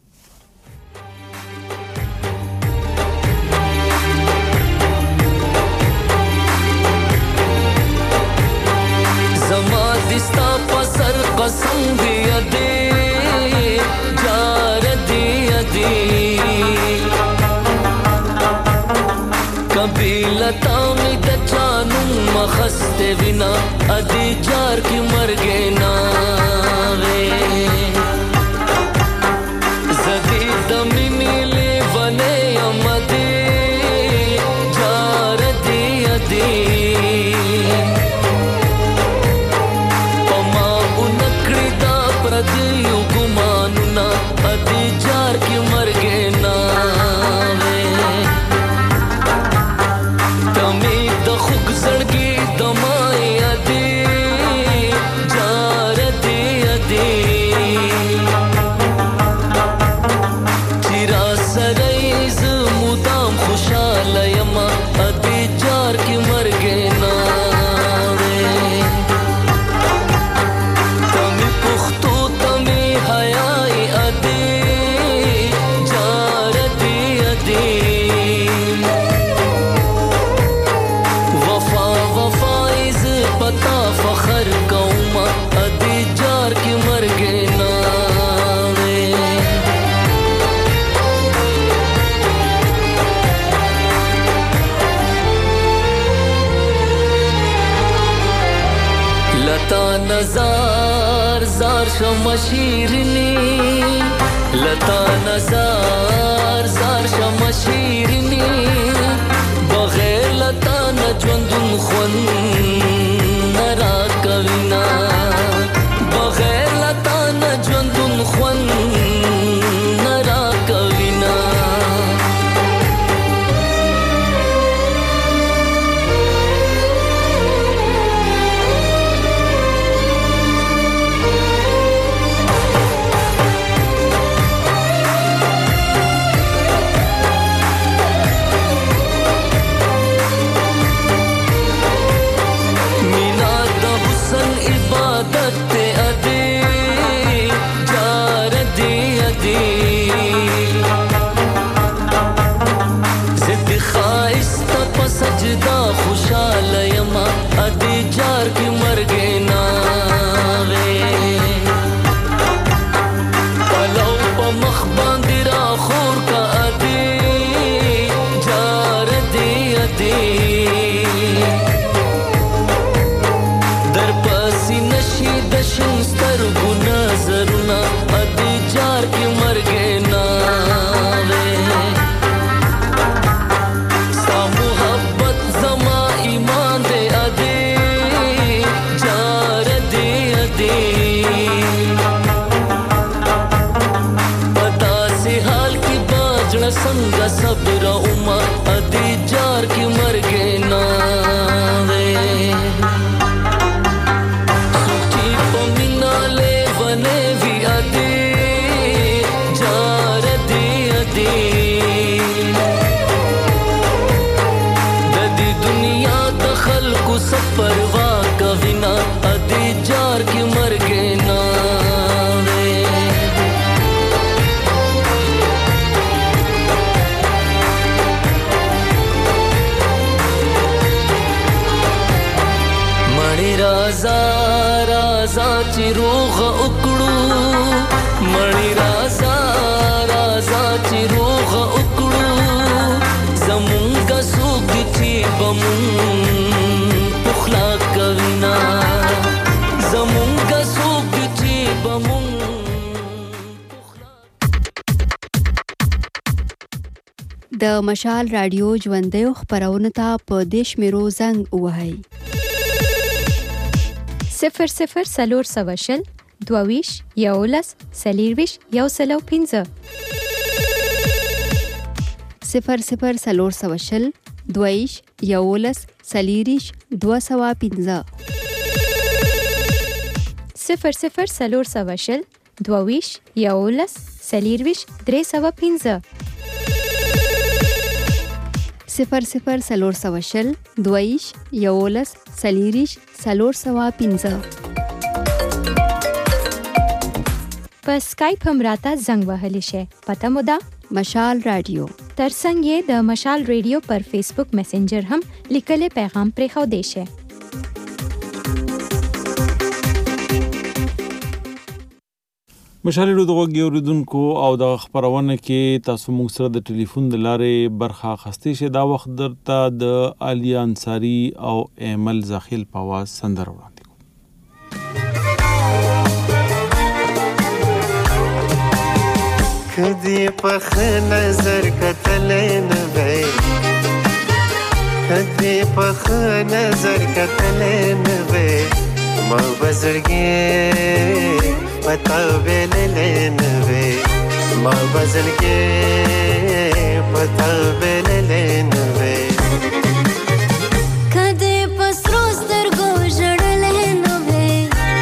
کوم زما دستا پسر قسم دی دې कबीलता में दचानू मखस्ते बिना अदी जार की मर गे नावे जदी दमी नीले बने अमदे जार दी अदी पमा उनकड़ी दा प्रदियो गुमानु ना अदी जार की मर गे नावे तमी द खुग सड़गी दमाए अदी जार दी अदी चिरा सरईज मुदाम खुशाल यमा अदी जार की मर गे नावे तमी पुख्तो तमी हयाई अदी जार दी अदी वफा वफाइज पता फखर कौमा अदी जार की मर गे नावे लता नजार जार शमशीरनी लता नजार जार शमशीरनी बगैर लता न ژوندون خون نرا کوینا بغیر لتا न ژوندون خون نرا کوینا सजदा खुशाल यमा अदी जार की मर गे नावे पलौ प मख बांदी रा खोर का अदी जार दी अदी दर पसी नशी दशन स्तर गुना जरुना अदी जार की मर गे नावे संग सबरा उमा अदी जार की मर गे नावे सुखी पमिना ले बने भी अदी जार दी अदी ददी दुनिया दखल को सब परवा कविना अदी जार की मर गे नावे राजा राजा ची रोग उकड़ू मणि राजा राजा بمون د مشال رادیو ژوندۍ خبرونه ته په دیش میرو زنګ وهاي صفر صفر سلور سوشل دوویش یولس سلیرویش یو سلو پینزه صفر صفر سلور سوشل دوویش یولس سلیریش دو سوا پینزه صفر صفر سلور سوشل دوویش یولس سلیرویش درې سوا پینزه صفر صفر سلور سوشل دویش یولس سلیریش سلور سوا پینزه په سکایپ هم راته زنګ وهلی شي پته مو ده مشال رادیو ترڅنګ یې د مشال رادیو پر فیسبوک میسنجر هم لیکلي پیغام پرې خو دی شي مشال رادیو دغه اوریدونکو او د خبرونه کې تاسو موږ سره د ټلیفون د لارې برخه اخیستې شي دا وخت درته د علي انصاری او ایمل زاخیل په आवाज سندره وړاندې کدی په نظر کتل نه وای کدی په نظر کتل نه وای ما بزرګي پتا ویل نه وای ما بزرګي پتا ویل نه وای کدی پسرو سترګو جړل نه وای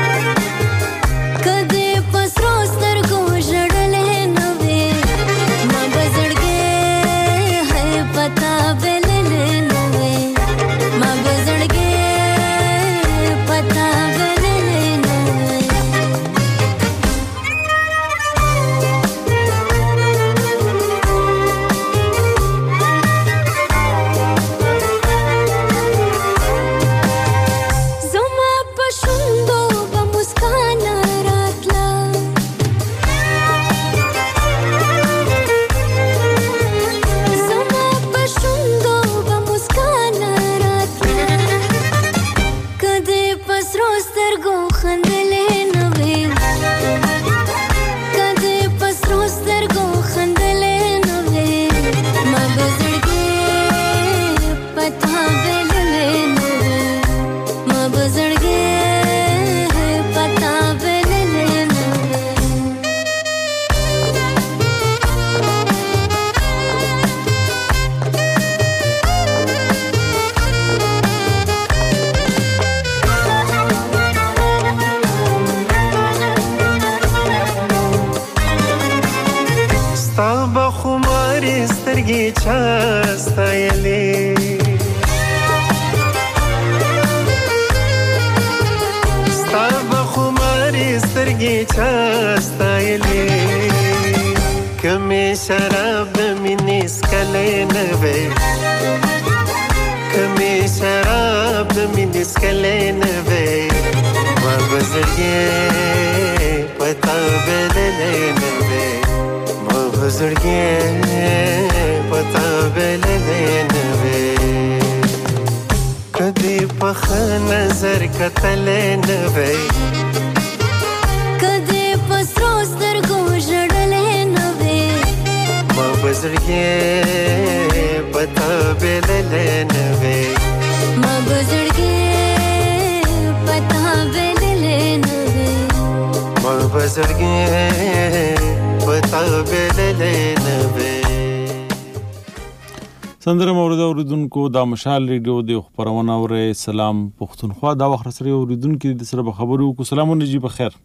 کدی پسرو سترګو جړل نه وای ما بزرګي ہے پتا ویل نه وای ما بزرګي پتا ویل نه وای زما پښوندو به مسکان راتلا زما پښوندو به مسکان راتلا کدی پسرو سترګو خندلې نه وې کدی پسرو سترګو خندلې نه وې ما بزرګي پتا ویلې نه وې ما بزرګي پتا ویلې نه وې ستا به خمارې سترګې چا ستایلې ستا به خمارې سترګې چا ستایلې کمې شراب د مینې څکلی نه وی کمې شراب د مینې څکلی نه وی ما بزرګې پتا بللی نه وی ما بزرګې پتا بللی نه وی کدی په نظر کتلی نه وی کدی پسرو سترګو جړلې نه وې ما بزرګې پتا بللی نه وی ما بزرګي پتا ویلې نه وې ما بزرګې پتا بللی نه وی سندره مورد اوریدونکو دا مشال ریډیو د خبرونه اوره سلام پښتونخوا دا وخت سره اوریدونکو د سره خبرو کو سلامونه جی بخیر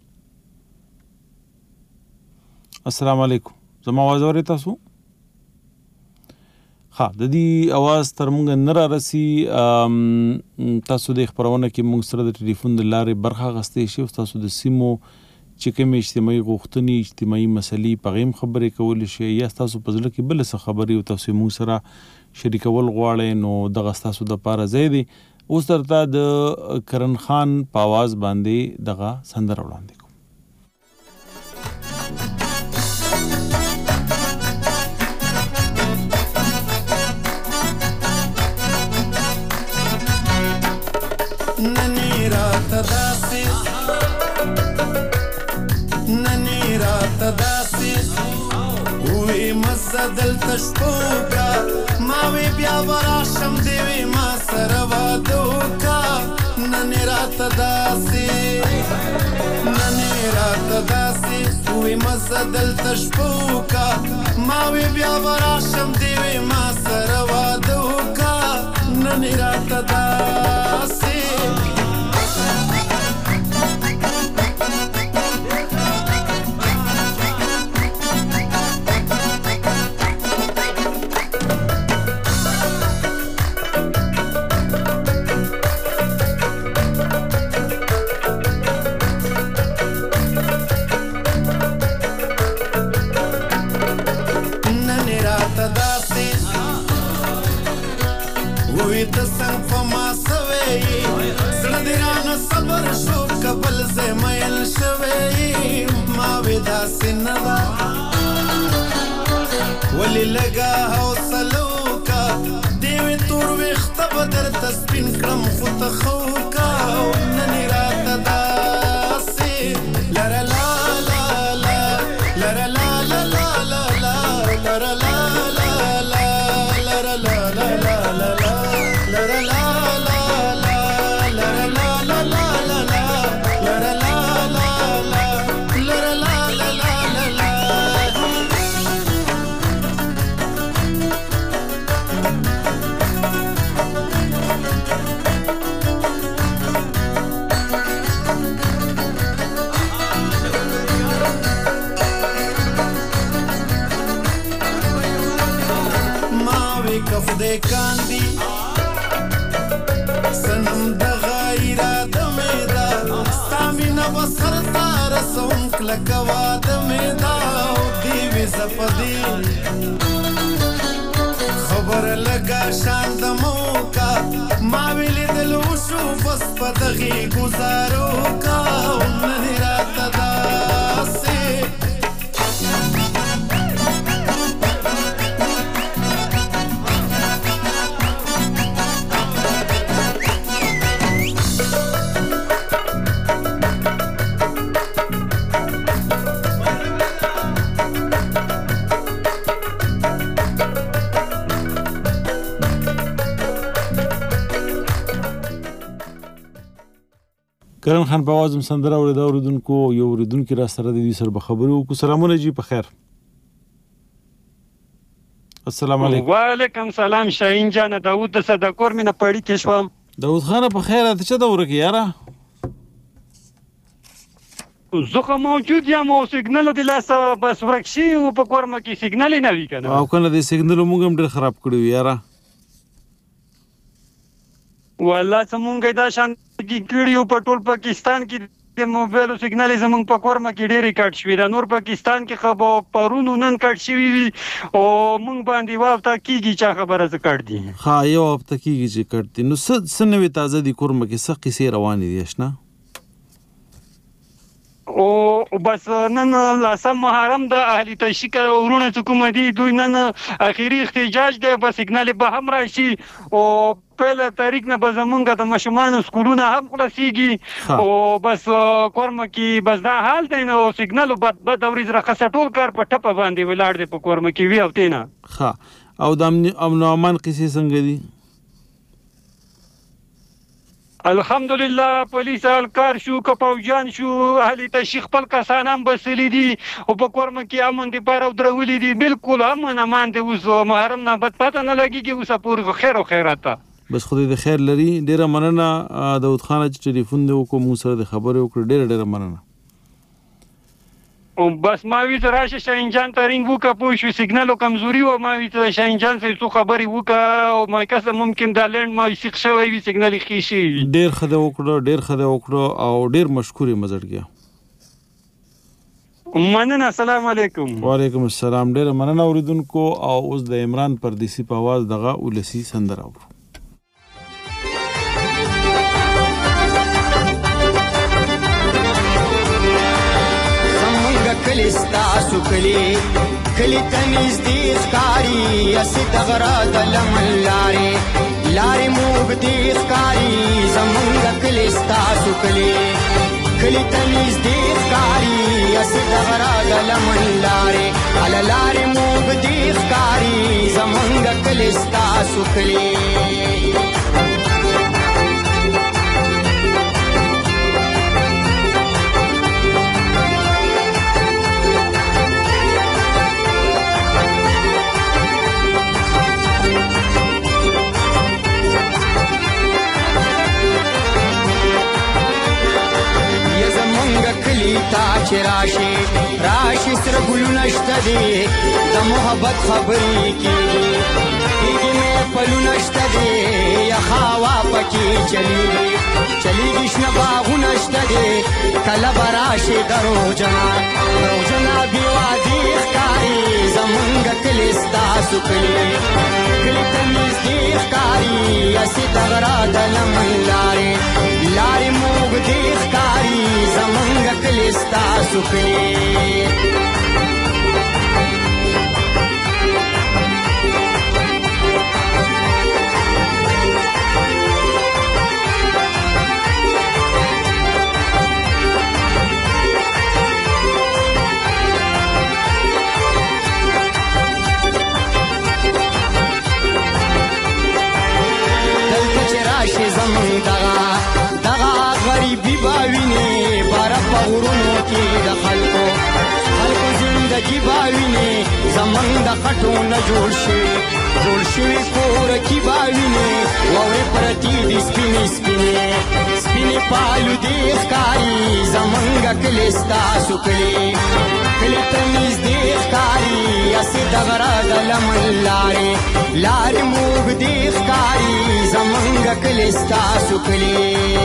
السلام علیکم زما आवाज اورئ تاسو ها د دې आवाज تر موږ نه را رسی تاسو د خبرونه کې موږ سره د ټلیفون د لارې برخه غستې شي تاسو د سیمو چې کوم اجتماعي غوښتنې اجتماعي مسلې په غیم خبرې کول شي یا تاسو په ځل کې بل څه خبرې او تاسو موږ سره شریکول غواړئ نو دغه تاسو د پاره زیدي اوس درته د کرن خان په आवाज باندې دغه سندره وړاندې کوم ننی رات داسې مزدل تشپوکا ما وی بیا وراشم دیوی ما سره واده وکا نن یې راته داسې نن یې راته داسې وی مزدل تشپوکا ما وی بیا وراشم دیوی ما سره واده وکا نن یې راته داسې وی د څنګ په ما سوی زړه دې رانه صبر شو کبل زه میل شوی ما وی داسې نه ده ولې لږه حوصله وکړه دې وې تور ویښته به درته سپین کړم خو ته ښه وکړه نن یې راته داسې لره لا لا لا لره لا لا لا لا لا لره لا لا لا لره لا لا لا لا لره لا لا لا لره لا لا لا لا لا لره لا لا لا لره لا لا لا لا ما وی کف دې کاندي سنم دغه اراده مې ده ستا مینه به سر ته رسوم کلکه واده مې ده او دې وې زه په دې خبره لږه شان د موکه ما وې لیدل وشو بس په دغې ګزارو کا او نن یې راته داسې کرن خان په आवाज سندره اوریدا اوریدونکو یو اوریدونکو را سره د دې سره به خبرو کو سلامونه جی په خیر السلام علیکم وعلیکم سلام شاهین جان داوود د صدقور مینه پړی کې شوم داوود خان په خیر ته چا دوره کې یاره زخه موجود یم او سیګنال د لاسه بس ورکشي او په کورمه کې سیګنال نه وی کنه او کنه د سیګنال موږ هم ډېر خراب کړو یاره والله څنګه دا شان کې کړیو په ټول پاکستان کې د موبایل سیګنال زمونږ په کورمه کې ډېر ریکارډ شوی دا نور پاکستان کې خبر پرونو نن کټ شوی او مونږ باندې وافته کیږي چې خبره ز کړ دي ها یو وافته کیږي چې کړ دي نو څه سنوي تازه دي کورمه کې څه قصې روانې دي آشنا او بس نن لاسم محرم د اهلی تشکیل ورونه حکومت دي دوی نن اخیری احتجاج دی بس سیګنال به هم راشي او پهله تاریخ نه به زمونږ د ماشومانو سکولونه هم خلاصيږي او بس کورمه کې بس دا حال دی نو سیګنال بد بد اوري زره خاصه ټول کار په ټپه باندې ولاړ دی په کورمه کې وی او تینا ها او د امن او امان قصې څنګه دي الحمدلله پولیس الکار شو کپاوجان شو اهلی تشیخ خپل کسان هم بسلی دي او په کورمه کې امن دي پر او درولې دي بالکل امن امان دي اوس محرم نه بد پته نه لګيږي اوس پور خیر او خیرات بس خدای د خیر لري ډیره مننه داود خان چې ټلیفون دی وکړو موږ سره د خبرې وکړو ډیره ډیره مننه او بس ما وی ته راشه شاهین جان ترنګ وکړه پوه شو سیګنال کمزوري و ما وی ته شاهین جان څه څه خبرې وکړه او ما کسه ممکن دا لند ما سیخ شوی وی سیګنال خې شي ډیر خدای وکړو ډیر خدای وکړو او ډیر مشکورې مزړګیا مننه السلام علیکم وعلیکم السلام ډیر مننه اوریدونکو او اوس د عمران پردیسی په आवाज دغه ولسی سندره اورو کلستا سکلی کلی تنیز دیز کاری اسی دغرا دلمن لاری لاری موگ دیز کاری زمونگ کلستا سکلی کلی تنیز دیز کاری اسی دغرا دلمن لاری على لارې موږ دې ښکاري زمونږ کلي ستاسو کلي تا چې راشي راشي سره ګلونه شته دي د محبت خبرې کېږي کېږي مې پلونه شته دي یخه هوا پکې چلیږي چلیږي شنه باغونه شته دي کله به راشي دروغجنه دروغجنه بې وادي ښکاري زمونږ کلي ستاسو کلي کلي ته نږدې ښکاري هسې د غره د لمن لارې لارې موږ دې ښکاري زمونږ کلي ستاسو کلي دلته چې راشي زمونږ دغه دغه غریبي به وینې باره په غرونو کې د خلکو خلکو زندګي به وینې زمونږ د خټو نه جوړ شوي جوړ شوي کور کې به وینې واورې پرتې دي سپینې سپینې سپینې پالودې ښکاري زمونږ کلي ستاسو کلي کلي ته نږدې ښکاري هسې د غره د لمن لارې لارې موږ دې ښکاري زمونږ کلي ستاسو کلي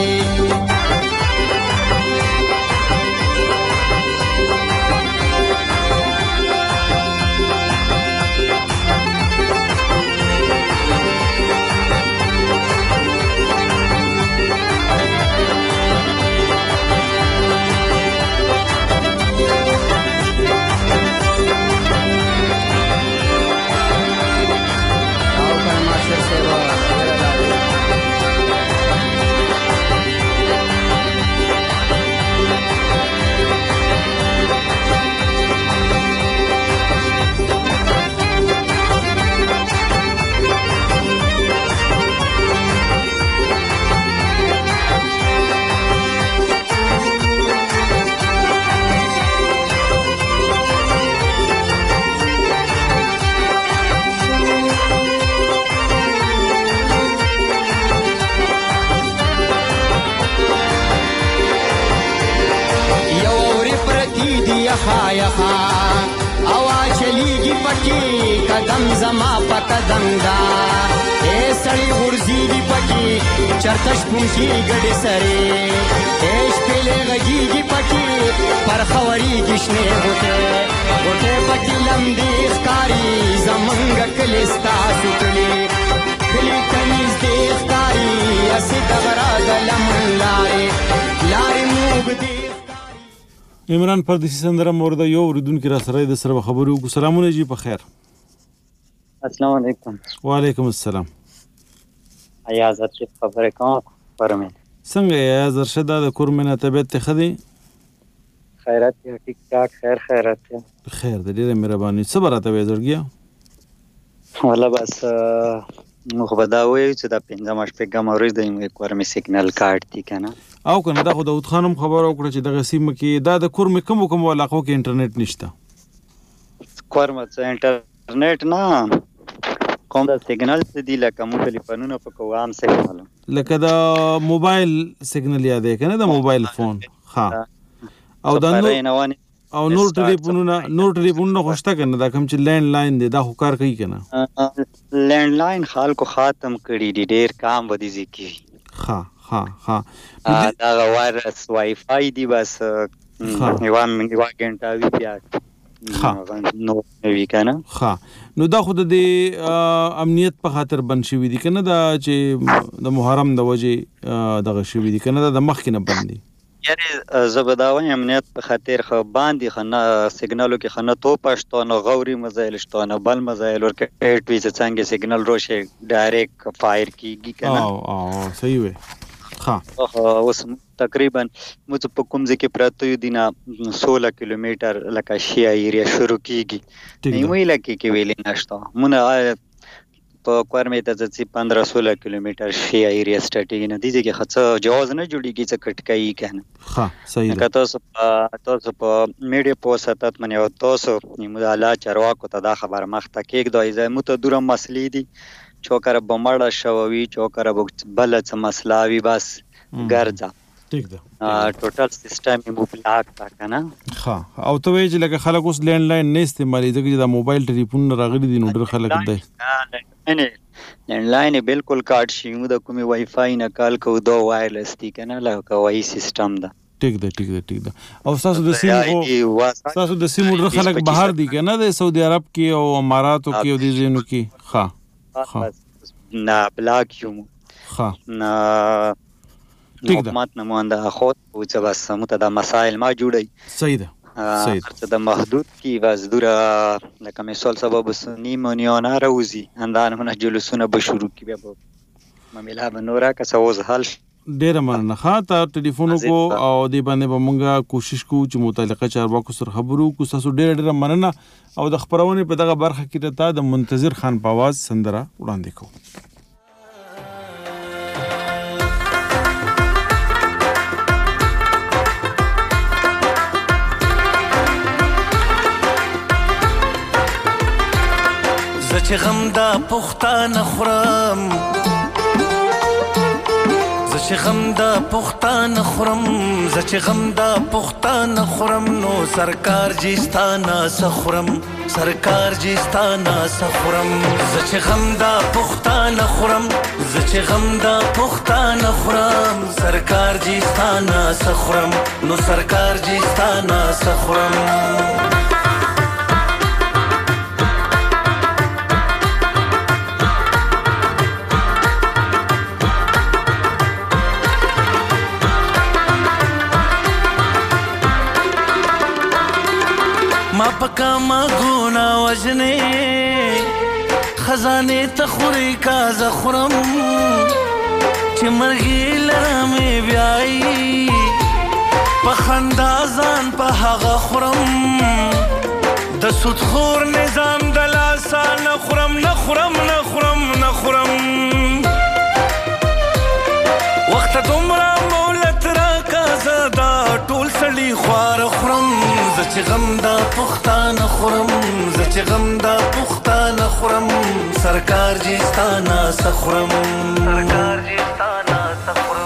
یخا یخا اوا چلیږي پکې قدم زما په قدم دا اے سړی غورځېږي پکې چرته شپون شي ګډې سرې اے شپېلې غږېږي پکې پر خورېږي شنې غوټې غوټې پکې لمدې ښکاري زمونږ کلي ستاسو کلي کلي ته نږدې ښکاري هسې د غره د لمن لارې لارې موږ دې عمران پردیسی سندره مورد یو اوریدونکي را سره د سره خبرې وکړو. سلامونه جی په خیر. السلام علیکم. وعلیکم السلام. ایاز ارشد خبره کوم پرمه څنګه ایاز ارشد د کورمنه طبيعت ته خدي خیرات یا ټیک ټاک خیر خیرات خیر د ډیره مهرباني صبر راته وزرګیا والله بس نو خو دا وایي چې دا پنځم شپږم ورځ د یو کورمې سیګنل کارت دی کنه او کنه دا خو د خانم خبر او کړ چې د غسیم کې دا د کورمې کوم کوم علاقو کې انټرنیټ نشته کورمه چې انټرنیټ نه کوم د سیګنل دی لکه مو ټلیفونونه په کوم سیګنل لکه د موبایل سیګنل یادې کنه د موبایل فون ها او د نور او نور ټلیفونونه نور ټلیفونونه خوشته کنه دا کوم چې لینډ لاین دی دا خو کار کوي کنه لینډ لاین خلکو ختم کړي دي ډیر کام ودی ځکه ها ها ها دا وایرس وای فای دی بس یو یو غنټه وی بیا نو وی کنه ها نو دا خود د امنیت په خاطر بن شوی دي کنه دا چې د محرم د وجه دغه شوی دي کنه دا د مخ کې نه بندي یاره زبداوی امنیت په خاطر خو باندې خنه سیګنالو کې خنه تو پښتو نو غوري مزایل شتونه بل مزایل ورکه ایټ وی څنګه سیګنال روشه ډایرکټ فایر کیږي کنه او او صحیح وي ها اوس تقریبا موږ په کوم ځای کې پراته یو دینا سولہ کیلومتر لکه شیا ایریا شروع کیږي نیمه علاقې کې ویلې نشته مونږ په کوارمې ته چې پندرہ سولہ کیلومتر شیا ایریا سټاټي نه دي چې خاصه جواز نه جوړیږي چې کټکای کنه ها صحیح ده تاسو په تاسو په میډیا په وساتت منی او تاسو نیمه اعلی چارواکو ته دا خبر مخته کې دوی زمو ته دوره مسلې دي چوکر بمړه شووي چوکر بل څه مسلاوي بس ګرځا ٹھیک ده ټوټل سیستم یې مبلاک تا کنه ها او ته وی چې لکه خلک اوس لینډ لاین نه استعمالي ځکه چې دا موبایل ټلیفون راغلي دي نو ډېر خلک دی نه لینډ لاین بالکل کارت شي موږ د کومي وای فای نه کال کو دو وایرلس دي کنه لکه وای سیستم ده ټیک ده ټیک ده ټیک ده او تاسو د سیمو تاسو د سیمو ډېر خلک بهر دي کنه د سعودي عرب کې او اماراتو کې او د زینو کې ها ها نه بلاک یو ها نه حکومت نماینده خود او چې بس مت د مسائل ما جوړي صحیح ده صحیح ده د محدود کی واز دوره لکه مثال سبب سنی مونیانا روزي اندان من جلوسونه به شروع کی به مملا بنورا که سوز حل ډیر مننه ښه تا ټلیفون کو او دی باندې به مونږه کوشش کوو چې متعلقه چارواکو سره خبرو کو تاسو ډیر ډیر مننه او د خبرونه په دغه برخه کې ته د منتظر خان په आवाज سندره وړاندې کوو چې غم دا پختانه خورم زه چې غم دا پختانه خورم زه چې غم دا پختانه خورم نو سرکار جیستانه سخورم سرکار جیستانه سخورم زه چې غم دا پختانه خورم زه چې غم دا پختانه خورم سرکار جیستانه سخورم نو سرکار جیستانه سخورم ما پکا ما گونا وجنه خزانه تخوری کا زخرم چې مرغی لرمه بیاي پخندازان په هغه خورم د سود خور نظام د لاسا نخورم نخورم نخورم نخورم وخت دومره مولت را کا زدا ټول سړي خوار خورم زه چې غم دا پختانه خورم زه چې غم دا پختانه خورم سرکار جیستانه سخورم سرکار جیستانه سخورم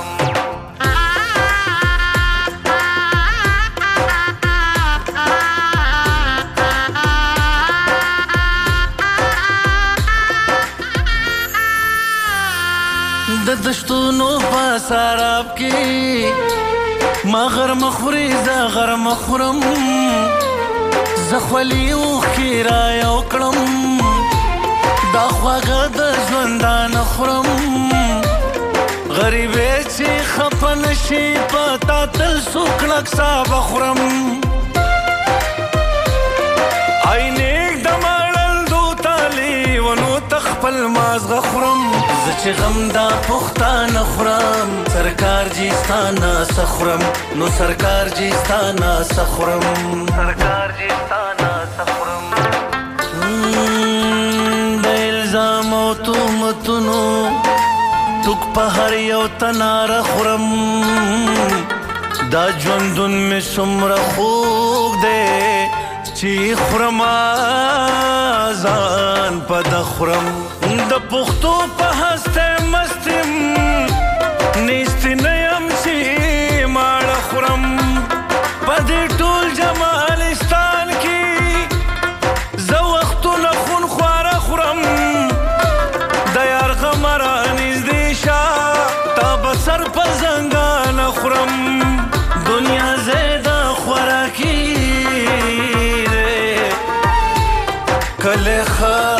د دشتونو په سراب کې ما غرم خوري زه غرم خورم زخولی اوخی را یو کړم دا خواږه د ژوندان خورم غریبې چې خفه نشي پتا تل څوک نقصا بخورم عینېږ د مړندو تالي ونو تخپل مازغه خورم زه چې غم دا پختانه خورم سرکار جیستانه سخورم نو سرکار جیستانه سخورم سرکار جیستانه سخورم د الزام او تهمتونو ټوک په هر یو تناره خورم دا ژوندون مې څومره خوږ دی چې خورم ځان په ده خورم د پښتو په هسته مستم نیستې نه یم چې ماړه خورم په دې ټول جمالستان کې زه وختونه خون خواره خورم د یار غمه را نږدې شه تا به سر په زنګانه خورم دنیا زیده خوراکي دی کله ښه